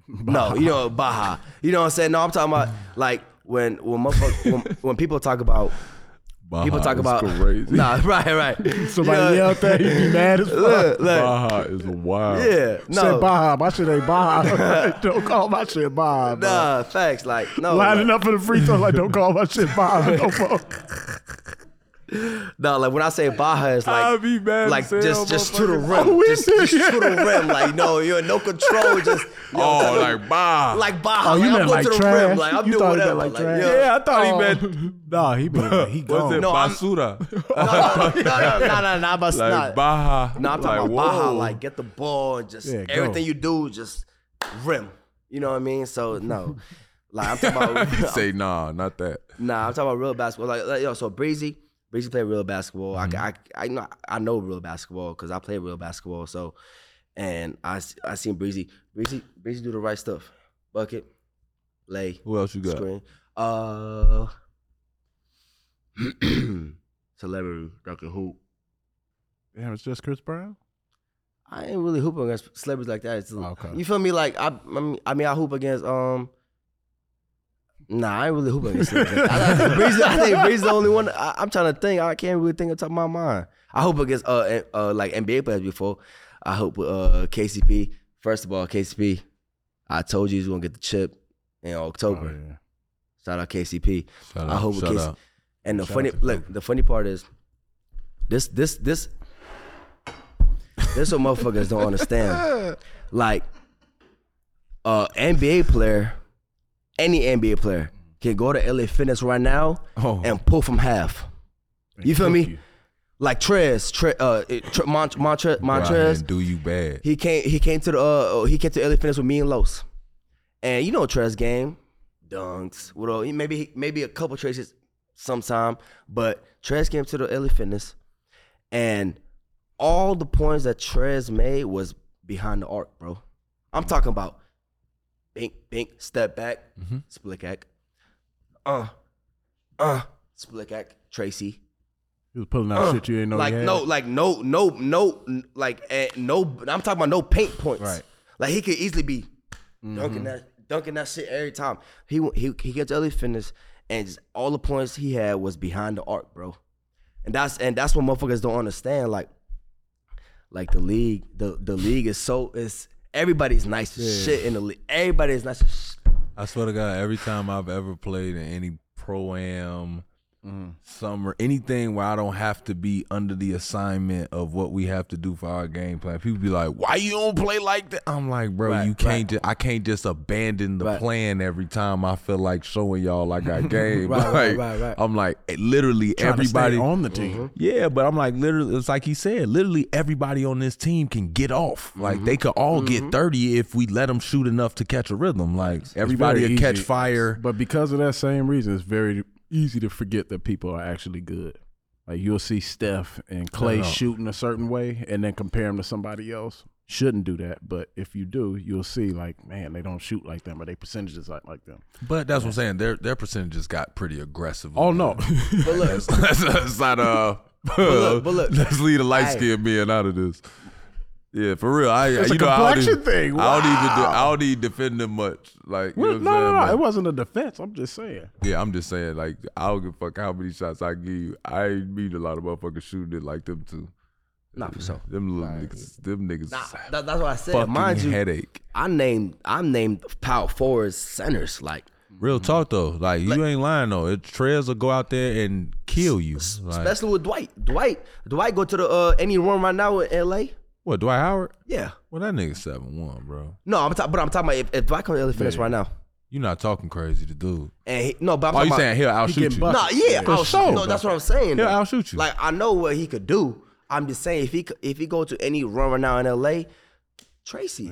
No, you know Baja. You know what I'm saying? No, I'm talking about like when people talk about. Baja People talk about crazy. Nah, right. Somebody yelled that he'd be mad as fuck. Baja is wild. Yeah, no. Said Baja, my shit ain't Baja. Don't call my shit Baja. Bro. Nah, facts. Like no. Lining up for the free throw, like don't call my shit Baja no more. No, like when I say Baja, it's like I'll be mad like as hell, just to the rim, Oh, just to the rim. Like no, you're in no control. Just Like Baja. like Baja. Oh, you like, meant I'm going like to the trash? rim. Like I'm You doing thought he whatever. meant like Like, trash? yeah. Yeah, I thought he meant. Nah, he mean like, he Was gone. it No, I'm- basura? No, but Like not. Baja. No, I'm talking like, about Baja. whoa. Like get the ball and just Yeah, go. everything you do, just rim. You know what I mean? So no, like I'm talking about. Say nah, not that. Nah, I'm talking about real basketball. Like yo, so Breezy played real basketball. I know real basketball because I play real basketball. So, and I seen Breezy do the right stuff. Bucket, lay, Who else you got? screen. Celebrity that can hoop. Damn, it's just Chris Brown? I ain't really hooping against celebrities like that. It's, Okay. You feel me? Like I hoop against Nah, I ain't really hooping against celebrities. I think Breezy's the only one. I'm trying to think. I can't really think on top of my mind. I hoop against like NBA players before. I hoop with KCP. First of all, KCP, I told you he's gonna get the chip in October. Oh, yeah. Shout out KCP. Shout I out, hope with shout KCP. out. And the Shout funny out to look, the funny part is this what motherfuckers don't understand. Like NBA player, any NBA player can go to LA Fitness right now and pull from half. You feel me? Like Montrez, And do you bad. he came to LA Fitness with me and Los. And you know Trez game, dunks, maybe a couple traces sometime, but Trez came to the LA Fitness and all the points that Trez made was behind the arc, bro. I'm talking about bink, step back, split act, split act, Tracy. He was pulling out shit you didn't know Like he had. no, I'm talking about no paint points. Right. Like he could easily be dunking that shit every time. He gets to LA Fitness and just all the points he had was behind the arc, bro. And that's what motherfuckers don't understand. Like the league, the league is everybody's nice as shit in the league. Everybody's nice as shit. I swear to God, every time I've ever played in any pro-am, summer, anything where I don't have to be under the assignment of what we have to do for our game plan, people be like, why you don't play like that? I'm like, bro, you can't I can't just abandon the plan every time I feel like showing y'all I got game. Right. I'm like, literally Trying everybody to stay on the team. Yeah, but I'm like, literally, it's like he said, literally everybody on this team can get off. Like they could all get 30 if we let them shoot enough to catch a rhythm. Like everybody very will catch easy. fire. But because of that same reason, it's very easy to forget that people are actually good. Like you'll see Steph and Clay shooting a certain way and then compare them to somebody else. Shouldn't do that, but if you do, you'll see like, man, they don't shoot like them or their percentages aren't like them. But that's what I'm saying. Their percentages got pretty aggressive. Oh no. But look, That's not but look. Let's leave the light skinned men out of this. Yeah, for real. It's a I complexion thing. I don't even defend them much. Like, you know what I'm saying? No. But- It wasn't a defense. I'm just saying. yeah, I'm just saying, like, I don't give a fuck how many shots I give you. I ain't meet a lot of motherfuckers shooting it like them too. Nah, for sure. Them little niggas, Nah, that's what I said. fucking Mind you, headache. I named power forwards, centers. Like Real talk though, like you ain't lying though. Trez will go out there and kill you. Like, especially with Dwight. Dwight go to the any room right now in LA. what, Dwight Howard? Yeah. Well, that nigga 7'1", bro. No, I'm talking about if Dwight comes to LA Fitness right now. You not talking crazy to dude. And but I'm Oh, talking you about, saying he'll outshoot getting you? busted. Nah, yeah, For I'll sure. no, that's what I'm saying. He'll though. outshoot you. Like I know what he could do. I'm just saying if he go to any run right now in LA, Tracy.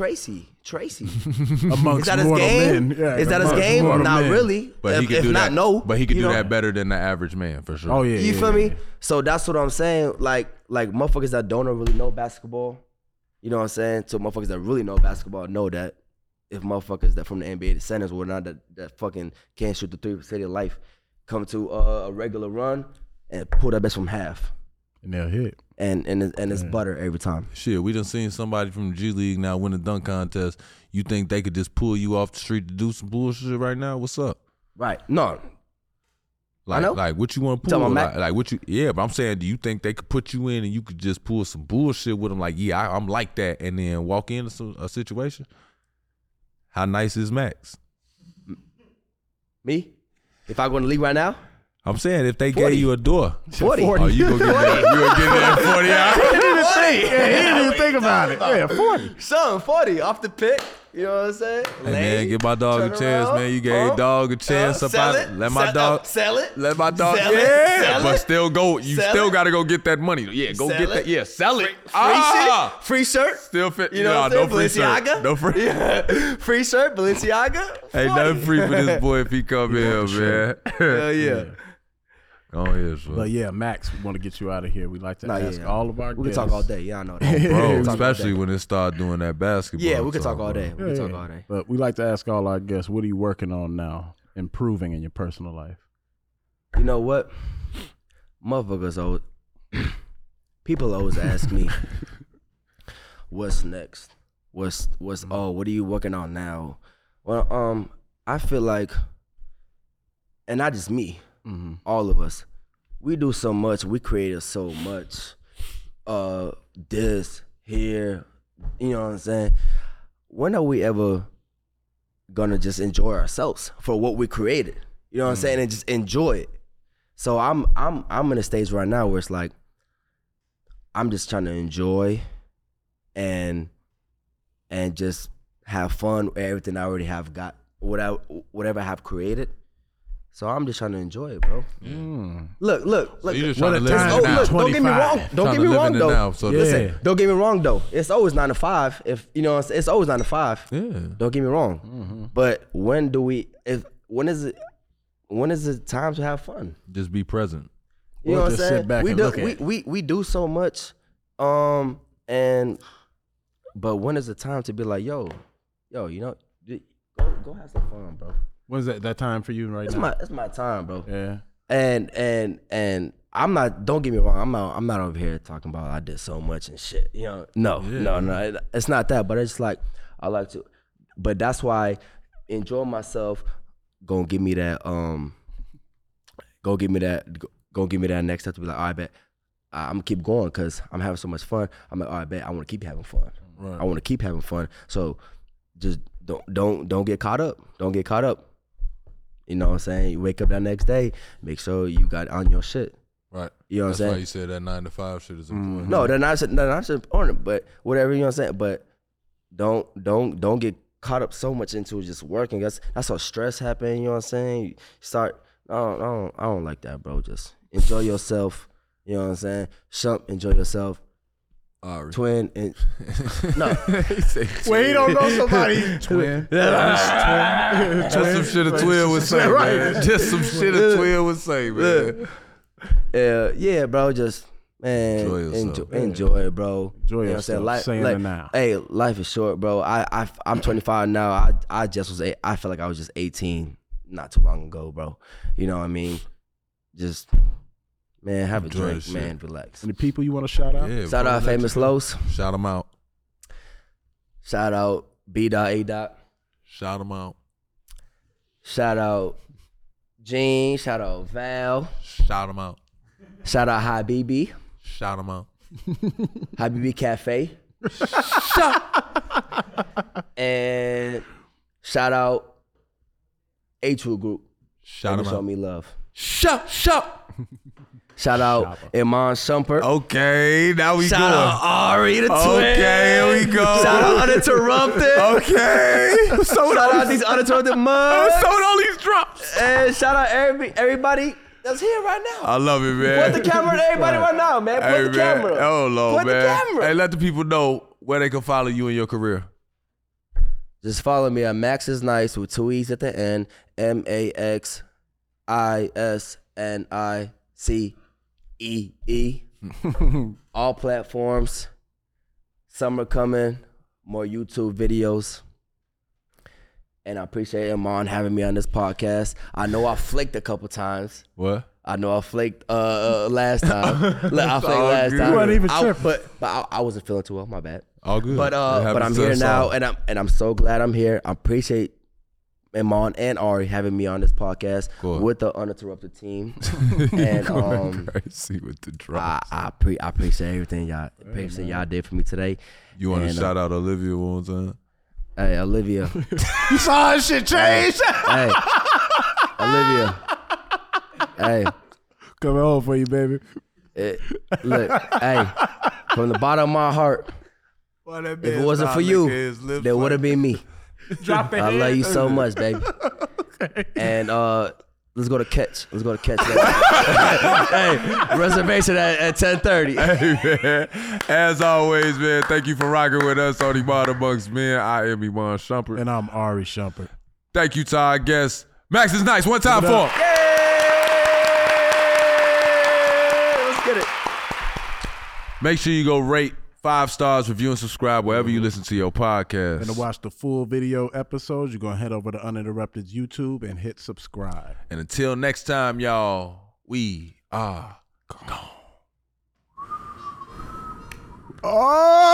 Amongst Is that his mortal game? men. Yeah, Is that his amongst game? mortal Not men. really. But he if could do not, that. no. But he could you do know? that better than the average man for sure. Oh yeah. You feel me? So that's what I'm saying. Like motherfuckers that don't really know basketball, you know what I'm saying? So motherfuckers that really know basketball know that if motherfuckers that from the NBA, the centers or not that fucking can't shoot the 3% of life, come to a regular run and pull that best from half. And they'll hit. And it's butter every time. Shit, we done seen somebody from the G League now win a dunk contest. You think they could just pull you off the street to do some bullshit right now? What's up? Right. No. Like what you want to pull? Like what you? Yeah, but I'm saying, do you think they could put you in and you could just pull some bullshit with them? Like, yeah, I'm like that, and then walk into a situation. How nice is Max? Me? If I go in the league right now? I'm saying if they 40. gave you a door. 40. Oh, you gonna get that? You gonna get that 40 out? He didn't even think about it. Yeah, 40. Son, 40 off the pick. You know what I'm saying? Hey man, give my dog a turn chance, around, man. You gave dog a chance. sell it. Let my dog sell it. Let my dog. Sell it. Yeah, Sell but it. still go. You Sell still it. got to go get that money. Yeah, go Sell get it. that. Yeah, sell it. Shit. Free shirt. Still fit. You know what I'm no saying? free shirt. Balenciaga. No free. Yeah. Free shirt, Balenciaga. Ain't 40. nothing free for this boy if he come in, man. Hell yeah. Oh yeah, so. But yeah, Max, we want to get you out of here. We like to ask yeah. all of our We can guests. talk all day. Yeah, I know that. Bro, We can talk all especially day. when it start doing that basketball. Yeah, we can talk all bro. day. We can talk all day. But we like to ask all our guests, what are you working on now, improving in your personal life? You know what? Motherfuckers always, people always ask me, what's next? What are you working on now? Well, I feel like, and not just me, all of us, we do so much, we created so much, this, here, you know what I'm saying? When are we ever gonna just enjoy ourselves for what we created? You know what I'm saying? And just enjoy it. So I'm in a stage right now where it's like, I'm just trying to enjoy and just have fun with everything I already have got, whatever I have created. So I'm just trying to enjoy it, bro. Look. So you just What trying a to live time. in Oh, it now. look, Don't get me wrong. Trying Don't to get me live wrong in it though. now, so Listen, don't get me wrong though. It's always 9 to 5. If you know, it's always 9 to 5. Yeah. Don't get me wrong. But when is it time to have fun? Just be present. You know Or what I'm just sit saying? back We and do look at it. we do so much, but when is the time to be like, yo, you know, go have some fun, bro. When's that time for you right now? It's my time, bro. Yeah. And I'm not. Don't get me wrong. I'm not over here talking about I did so much and shit. You know, no. It's not that. But it's like I like to. But that's why enjoy myself. Gonna give me that. Go give me that next step to be like, all right, bet I'm gonna keep going because I'm having so much fun. I'm like, all right, bet I want to keep having fun. Right. I want to keep having fun. So just don't get caught up. Don't get caught up. You know what I'm saying? You wake up that next day, make sure you got on your shit. Right. You know what I'm That's saying? why you said that 9 to 5 shit is important. No, they're not important, but whatever, you know what I'm saying? But don't get caught up so much into just working. That's how stress happen, you know what I'm saying? You start I don't like that, bro. Just enjoy yourself. You know what I'm saying? Shump, enjoy yourself. Ari. Twin and no. Well, he don't know somebody. Twin. Just some shit a twin would say, man. Just some shit a twin would say, man. Yeah, bro. Just man, Enjoy yourself. enjoy it, bro. Enjoy You know what I'm yourself. saying? Saying it now. Hey, life is short, bro. I'm 25 now. I just was I feel like I was just 18 not too long ago, bro. You know what I mean? Just man, have Enjoy a drink, the man. shit. Relax. Any people you want to shout out? Yeah, Shout out Famous Los. Shout them out. Shout out B. A. Shout them out. Shout out Gene. Shout out Val. Shout them out. Shout out Habibi. Shout them out. Habibi Cafe. And shout out A-True Group. Shout They them show out. me love. Shout. Shout out Iman Shumpert. Okay, now we Shout going. out Ari the Twin. Okay, here we go. Shout out Uninterrupted. Okay. Shout out these Uninterrupted mugs. Sold all these drops. And shout out everybody that's here right now. I love it, man. Put the camera to everybody right now, man. Put Hey, the man. camera. Oh, Lord, Put man. the camera. Hey, let the people know where they can follow you in your career. Just follow me at Max is Nice with 2 E's at the end. MAXISNICEE. All platforms. Summer coming. More YouTube videos. And I appreciate Iman having me on this podcast. I know I flicked a couple times. What? I know I flaked last time. I flaked last time. You weren't even tripping. But I wasn't feeling too well. My bad. All good. But I'm here now, and I'm so glad I'm here. I appreciate Iman and Ari having me on this podcast with the Uninterrupted team. And crazy with the drops. I appreciate everything y'all did for me today. You want to shout out Olivia one more time? Hey, Olivia. You saw her shit change. Hey, Olivia. Hey, coming home for you, baby. Look, hey, from the bottom of my heart, if it wasn't for you, there would have been me. I love you so much, baby. And let's go to Catch. Hey, reservation at 10:30. Hey, man. As always, man, thank you for rocking with us on Iman Amongst Men. I am Iman Shumpert. And I'm Ari Shumpert. Thank you to our guests. Max is nice. One time for him. Let's get it. Make sure you go rate 5 stars, review, and subscribe wherever you listen to your podcast. And to watch the full video episodes, you're going to head over to Uninterrupted's YouTube and hit subscribe. And until next time, y'all, we are gone. Oh!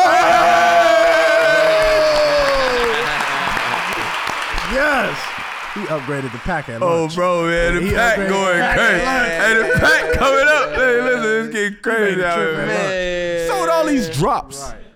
Yes! He upgraded the pack at lunch. Oh, bro, man, the pack going crazy. Hey, the pack coming up. Hey, listen, it's getting crazy out here, man. So with all these drops. Right.